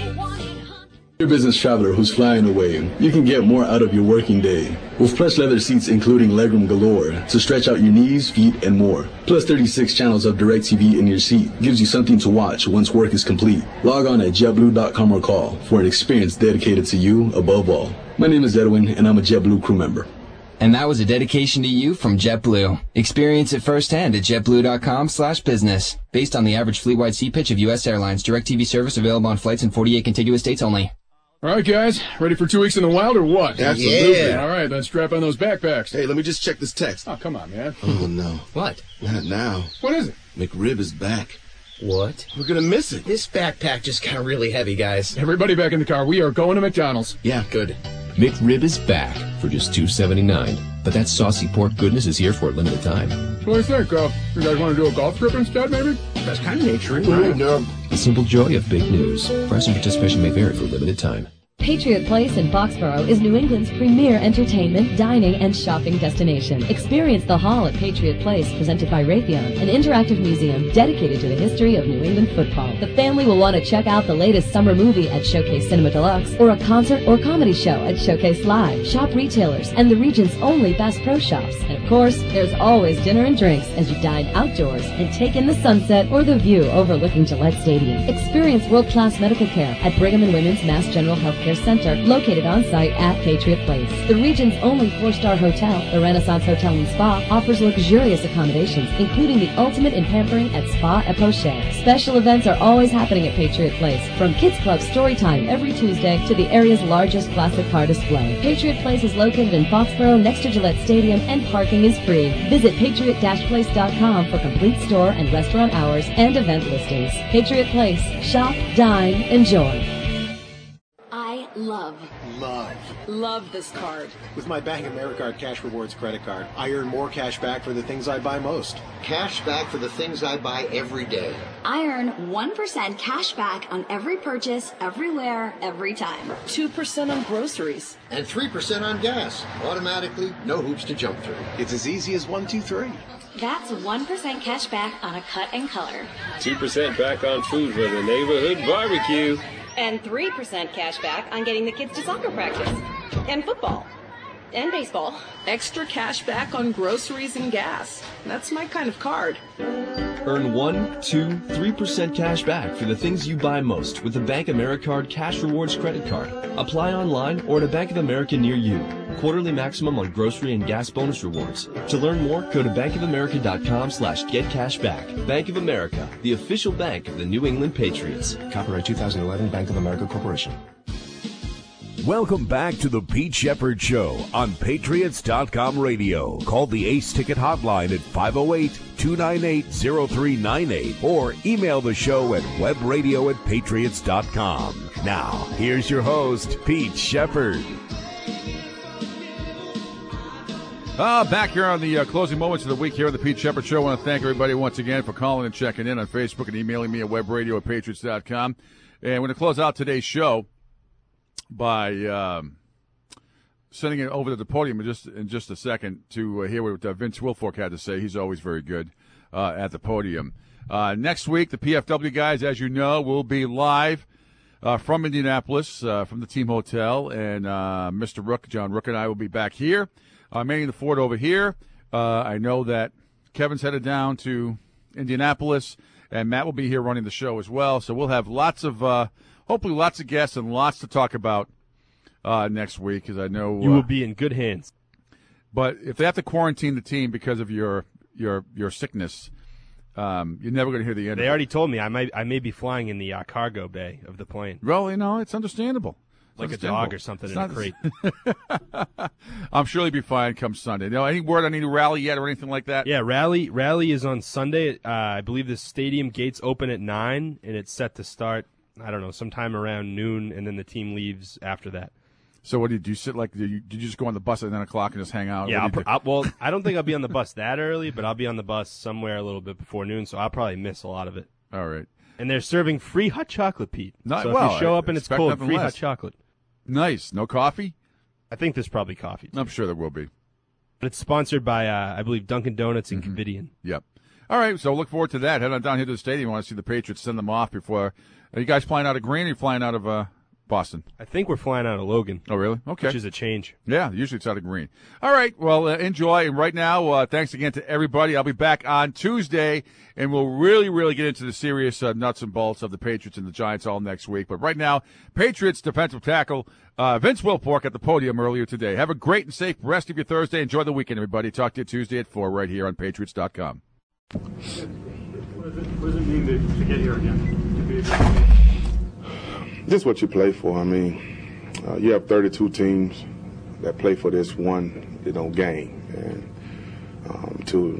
You're a business traveler who's flying away. You can get more out of your working day with plush leather seats including legroom galore to stretch out your knees, feet, and more. Plus thirty-six channels of DirecTV in your seat gives you something to watch once work is complete. Log on at jet blue dot com or call for an experience dedicated to you above all. My name is Edwin, and I'm a JetBlue crew member. And that was a dedication to you from JetBlue. Experience it firsthand at jetblue dot com slash business. Based on the average fleet-wide seat pitch of U S Airlines, DirecTV service available on flights in forty-eight contiguous states only. All right, guys, ready for two weeks in the wild or what? Absolutely. Yeah. All right, then strap on those backpacks. Hey, let me just check this text. Oh, come on, man. Oh, no. What? Not now. What is it? McRib is back. What? We're going to miss it. This backpack just got really heavy, guys. Everybody back in the car. We are going to McDonald's. Yeah, good. McRib is back for just two seventy-nine. But that saucy pork goodness is here for a limited time. What do you think? Uh, you guys want to do a golf trip instead, maybe? That's kind of nature, right? No. The simple joy of big news. Price and participation may vary for a limited time. Patriot Place in Foxborough is New England's premier entertainment, dining, and shopping destination. Experience the Hall at Patriot Place, presented by Raytheon, an interactive museum dedicated to the history of New England football. The family will want to check out the latest summer movie at Showcase Cinema Deluxe, or a concert or comedy show at Showcase Live. Shop retailers and the region's only Bass Pro Shops. And of course, there's always dinner and drinks as you dine outdoors and take in the sunset or the view overlooking Gillette Stadium. Experience world-class medical care at Brigham and Women's Mass General Healthcare Center, located on site at Patriot Place. The region's only four-star hotel, the Renaissance Hotel and Spa, offers luxurious accommodations, including the ultimate in pampering at Spa et Poche. Special events are always happening at Patriot Place, from Kids Club Storytime every Tuesday to the area's largest classic car display. Patriot Place is located in Foxborough next to Gillette Stadium, and parking is free. Visit patriot dash place dot com for complete store and restaurant hours and event listings. Patriot Place. Shop, dine, enjoy. I love, Love. Love this card. With my Bank of America Cash Rewards credit card, I earn more cash back for the things I buy most. Cash back for the things I buy every day. I earn one percent cash back on every purchase, everywhere, every time. two percent on groceries. And three percent on gas. Automatically, no hoops to jump through. It's as easy as one, two, three. That's one percent cash back on a cut and color. two percent back on food for the neighborhood barbecue. And three percent cash back on getting the kids to soccer practice. And football. And baseball. Extra cash back on groceries and gas. That's my kind of card. Earn one, two, three percent cash back for the things you buy most with the Bank Americard Cash Rewards credit card. Apply online or at a Bank of America near you. Quarterly maximum on grocery and gas bonus rewards. To learn more, go to bankofamerica.com slash get cash back. Bank of America, the official bank of the New England Patriots. Copyright two thousand eleven, Bank of America Corporation. Welcome back to the Pete Shepard Show on Patriots dot com radio. Call the Ace Ticket hotline at five oh eight, two nine eight, oh three nine eight or email the show at webradio at patriots dot com. Now, here's your host, Pete Shepard. Uh, back here on the uh, closing moments of the week here on the Pete Shepard Show. I want to thank everybody once again for calling and checking in on Facebook and emailing me at webradio at patriots dot com. And we're going to close out today's show by um, sending it over to the podium in just in just a second to uh, hear what uh, Vince Wilfork had to say. He's always very good uh, at the podium. Uh, next week, the P F W guys, as you know, will be live uh, from Indianapolis, uh, from the team hotel, and uh, Mister Rook, John Rook, and I will be back here. Uh, manning the fort over here. Uh, I know that Kevin's headed down to Indianapolis, and Matt will be here running the show as well. So we'll have lots of, uh, hopefully lots of guests and lots to talk about uh, next week, because I know you will uh, be in good hands. But if they have to quarantine the team because of your your your sickness, um, you're never going to hear the end. They of it. already told me I might I may be flying in the uh, cargo bay of the plane. Well, you know, it's understandable. Like a dog or something it's in not, a crate. I'm sure he'll be fine come Sunday. You know, any word on any rally yet or anything like that? Yeah, rally rally is on Sunday. Uh, I believe the stadium gates open at nine, and it's set to start I don't know, sometime around noon, and then the team leaves after that. So what did you do? You sit like did you, did you just go on the bus at nine o'clock and just hang out? Yeah, I'll, What do you I'll, well, I don't think I'll be on the bus that early, but I'll be on the bus somewhere a little bit before noon, so I'll probably miss a lot of it. do? All right. And they're serving free hot chocolate, Pete. Not, so well, if you show I up and it's expect cold, nothing free less. hot chocolate. Nice. No coffee? I think there's probably coffee. I'm sure there will be. But it's sponsored by, uh, I believe, Dunkin' Donuts and Mm-hmm. Covidian. Yep. All right, so look forward to that. Head on down here to the stadium. You want to see the Patriots send them off before. Are you guys flying out of Green or are you flying out of uh, Boston? I think we're flying out of Logan. Oh, really? Okay. Which is a change. Yeah, usually it's out of Green. All right, well, uh, enjoy. And right now, uh, thanks again to everybody. I'll be back on Tuesday, and we'll really, really get into the serious uh, nuts and bolts of the Patriots and the Giants all next week. But right now, Patriots defensive tackle uh, Vince Wilfork at the podium earlier today. Have a great and safe rest of your Thursday. Enjoy the weekend, everybody. Talk to you Tuesday at four right here on Patriots dot com. What does it, what does it mean to, to get here again? To be Just what you play for. I mean, uh, you have thirty-two teams that play for this one, you know, game, and um, to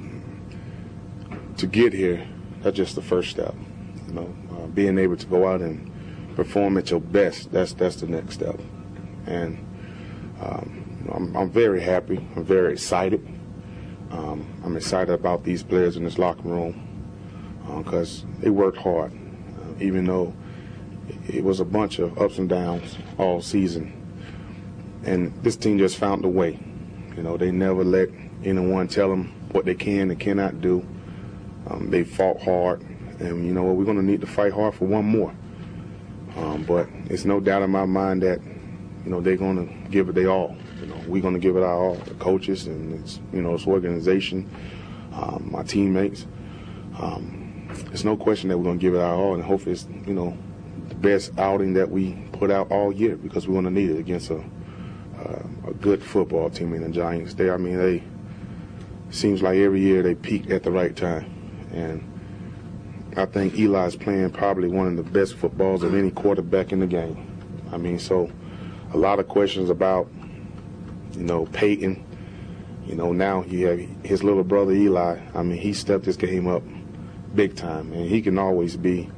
to get here, that's just the first step. You know, uh, being able to go out and perform at your best, that's that's the next step. And um, you know, I'm, I'm very happy. I'm very excited. Um, I'm excited about these players in this locker room because uh, they worked hard, uh, even though it was a bunch of ups and downs all season. And this team just found a way. You know, they never let anyone tell them what they can and cannot do. Um, they fought hard, and you know what, we're going to need to fight hard for one more. Um, but it's no doubt in my mind that, you know, they're going to give it their all. You know, we're going to give it our all. The coaches and it's, you know, this organization, um, my teammates. Um, there's no question that we're going to give it our all, and hopefully it's, you know, the best outing that we put out all year because we're going to need it against a uh, a good football team in the Giants. They, I mean, they seems like every year they peak at the right time, and I think Eli's playing probably one of the best footballs of any quarterback in the game. I mean, so a lot of questions about, you know, Peyton. You know, now you have his little brother Eli. I mean, he stepped his game up big time, and he can always be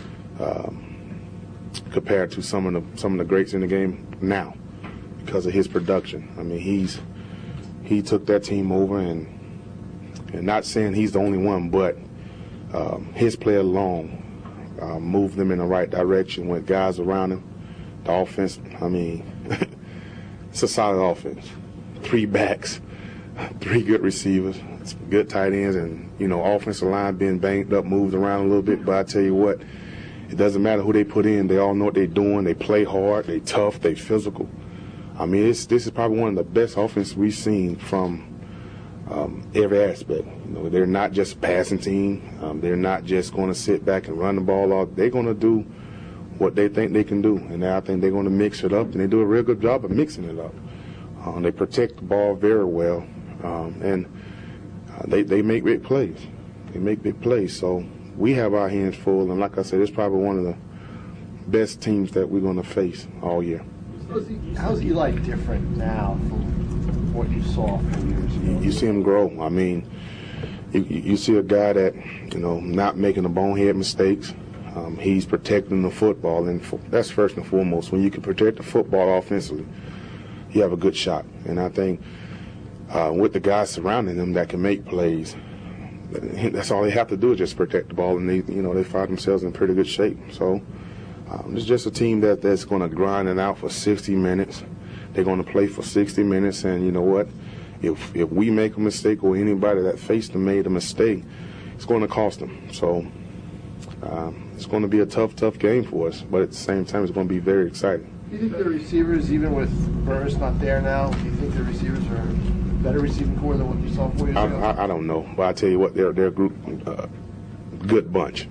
um, compared to some of the some of the greats in the game now because of his production. I mean, he's he took that team over, and and not saying he's the only one, but um, his play alone uh, moved them in the right direction with guys around him. The offense, I mean, it's a solid offense. Three backs, three good receivers, good tight ends, and, you know, offensive line being banged up, moved around a little bit. But I tell you what, it doesn't matter who they put in. They all know what they're doing. They play hard. They tough. They physical. I mean, it's, this is probably one of the best offenses we've seen from um, every aspect. You know, they're not just a passing team. Um, they're not just going to sit back and run the ball off. They're going to do what they think they can do, and I think they're going to mix it up, and they do a real good job of mixing it up. Um, they protect the ball very well, um, and uh, they, they make big plays. They make big plays. So we have our hands full, and like I said, it's probably one of the best teams that we're going to face all year. How's Eli different now from what you saw a few years ago? You see him grow. I mean, you, you see a guy that, you know, not making the bonehead mistakes. Um, he's protecting the football, and for, that's first and foremost. When you can protect the football offensively, you have a good shot. And I think uh, with the guys surrounding them that can make plays, that's all they have to do is just protect the ball, and they, you know, they find themselves in pretty good shape. So um, it's just a team that that's going to grind it out for sixty minutes. They're going to play for sixty minutes, and you know what? If if we make a mistake or anybody that faced them made a mistake, it's going to cost them. So um, it's going to be a tough, tough game for us. But at the same time, it's going to be very exciting. Do you think the receivers, even with Burris not there now, do you think the receivers are a better receiving core than what you saw four years I, ago? I, I don't know, but I tell you what, they're they're a group, uh, good bunch.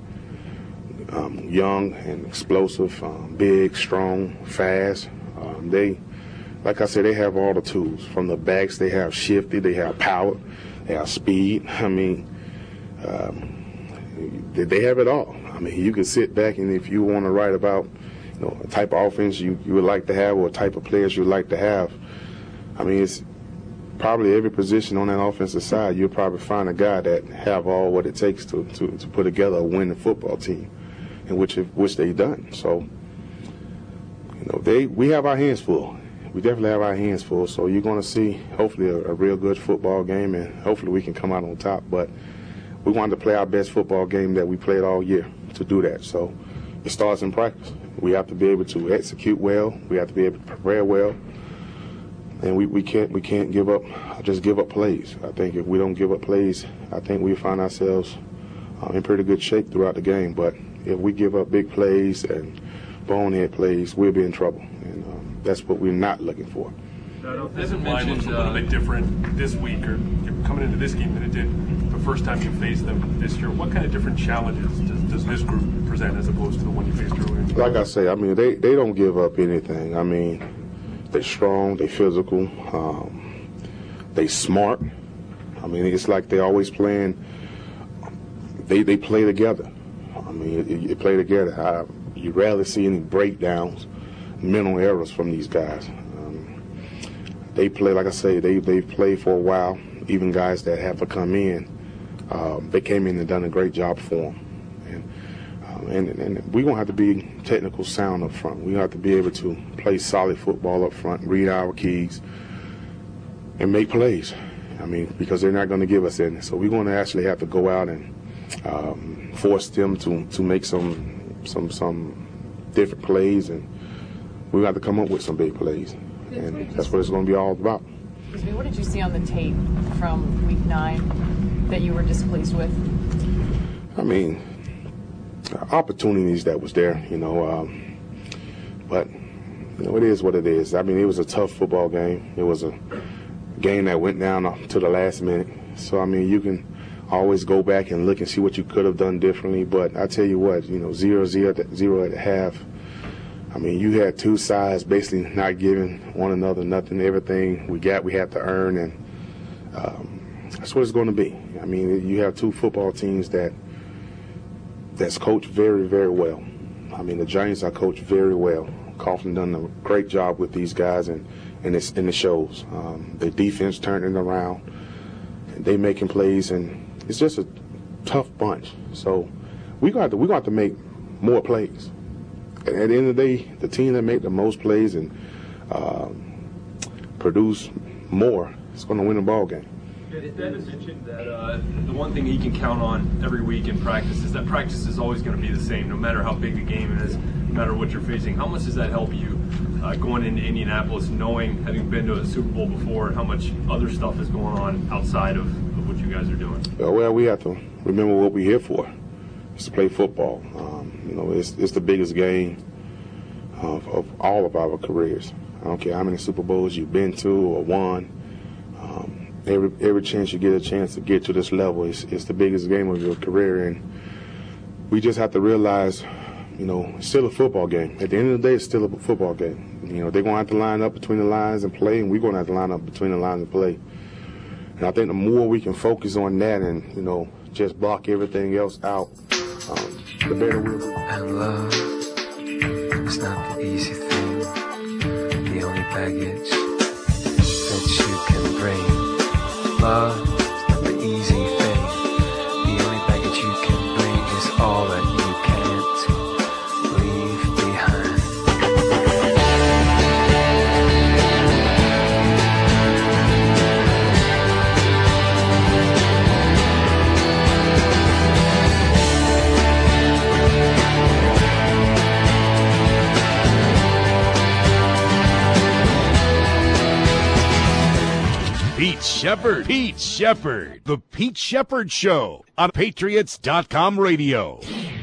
Um, young and explosive, um, big, strong, fast. Um, they, like I said, they have all the tools. From the backs, they have shifty, they have power, they have speed. I mean, um, they, they have it all. I mean, you can sit back and if you want to write about, you know, a type of offense you, you would like to have or a type of players you would like to have, I mean, it's probably every position on that offensive side, you'll probably find a guy that have all what it takes to, to, to put together a winning football team. in which which they've done. So, you know, they we have our hands full. We definitely have our hands full. So you're going to see, hopefully, a, a real good football game, and hopefully we can come out on top. But we wanted to play our best football game that we played all year to do that. So it starts in practice. We have to be able to execute well. We have to be able to prepare well. And we, we can't we can't give up, just give up plays. I think if we don't give up plays, I think we find ourselves uh, in pretty good shape throughout the game. But if we give up big plays and bonehead plays, we'll be in trouble. And um, that's what we're not looking for. This line looks a little bit different this week or coming into this game than it did the first time you faced them this year. What kind of different challenges does, does this group present as opposed to the one you faced earlier? Like I say, I mean, they, they don't give up anything. I mean, they're strong, they're physical, um, they smart. I mean, it's like they're always playing, they, they play together. I mean, you, you play together. I, you rarely see any breakdowns, mental errors from these guys. They play, like I say, they, they've played for a while. Even guys that have to come in, um, they came in and done a great job for them. And, um, and, and we're going to have to be technical sound up front. We have to be able to play solid football up front, read our keys, and make plays. I mean, because they're not going to give us any. So we're going to actually have to go out and um, force them to, to make some, some, some different plays, and we have to come up with some big plays. And that's what it's going to be all about. Excuse me, what did you see on the tape from week nine that you were displeased with? I mean, opportunities that was there, you know. Um, but, you know, it is what it is. I mean, it was a tough football game. It was a game that went down to the last minute. So, I mean, you can always go back and look and see what you could have done differently. But I tell you what, you know, zero, zero, zero at the half. I mean, you had two sides basically not giving one another nothing. Everything we got, we have to earn, and um, that's what it's going to be. I mean, you have two football teams that that's coached very, very well. I mean, the Giants are coached very well. Coughlin done a great job with these guys, and and it's and it shows. Um, the defense turning around, and they making plays, and it's just a tough bunch. So we got to we got to make more plays. At the end of the day, the team that make the most plays and um, produce more is going to win a ball game. David mentioned that uh, the one thing he can count on every week in practice is that practice is always going to be the same, no matter how big the game is, no matter what you're facing. How much does that help you uh, going into Indianapolis, knowing, having been to a Super Bowl before, how much other stuff is going on outside of, of what you guys are doing? Well, we have to remember what we're here for. It's to play football. Um, you know, it's, it's the biggest game of, of all of our careers. I don't care how many Super Bowls you've been to or won. Um, every every chance you get a chance to get to this level, it's, it's the biggest game of your career. And we just have to realize, you know, it's still a football game. At the end of the day, it's still a football game. You know, they're going to have to line up between the lines and play, and we're going to have to line up between the lines and play. And I think the more we can focus on that and, you know, just block everything else out, um, the better we'll be. And love is not the easy thing, the only baggage that you can bring. Love is not the easy thing, the only baggage you can bring is all that you can't leave behind. Pete Shepard. Pete Shepard. The Pete Shepard Show on Patriots dot com radio.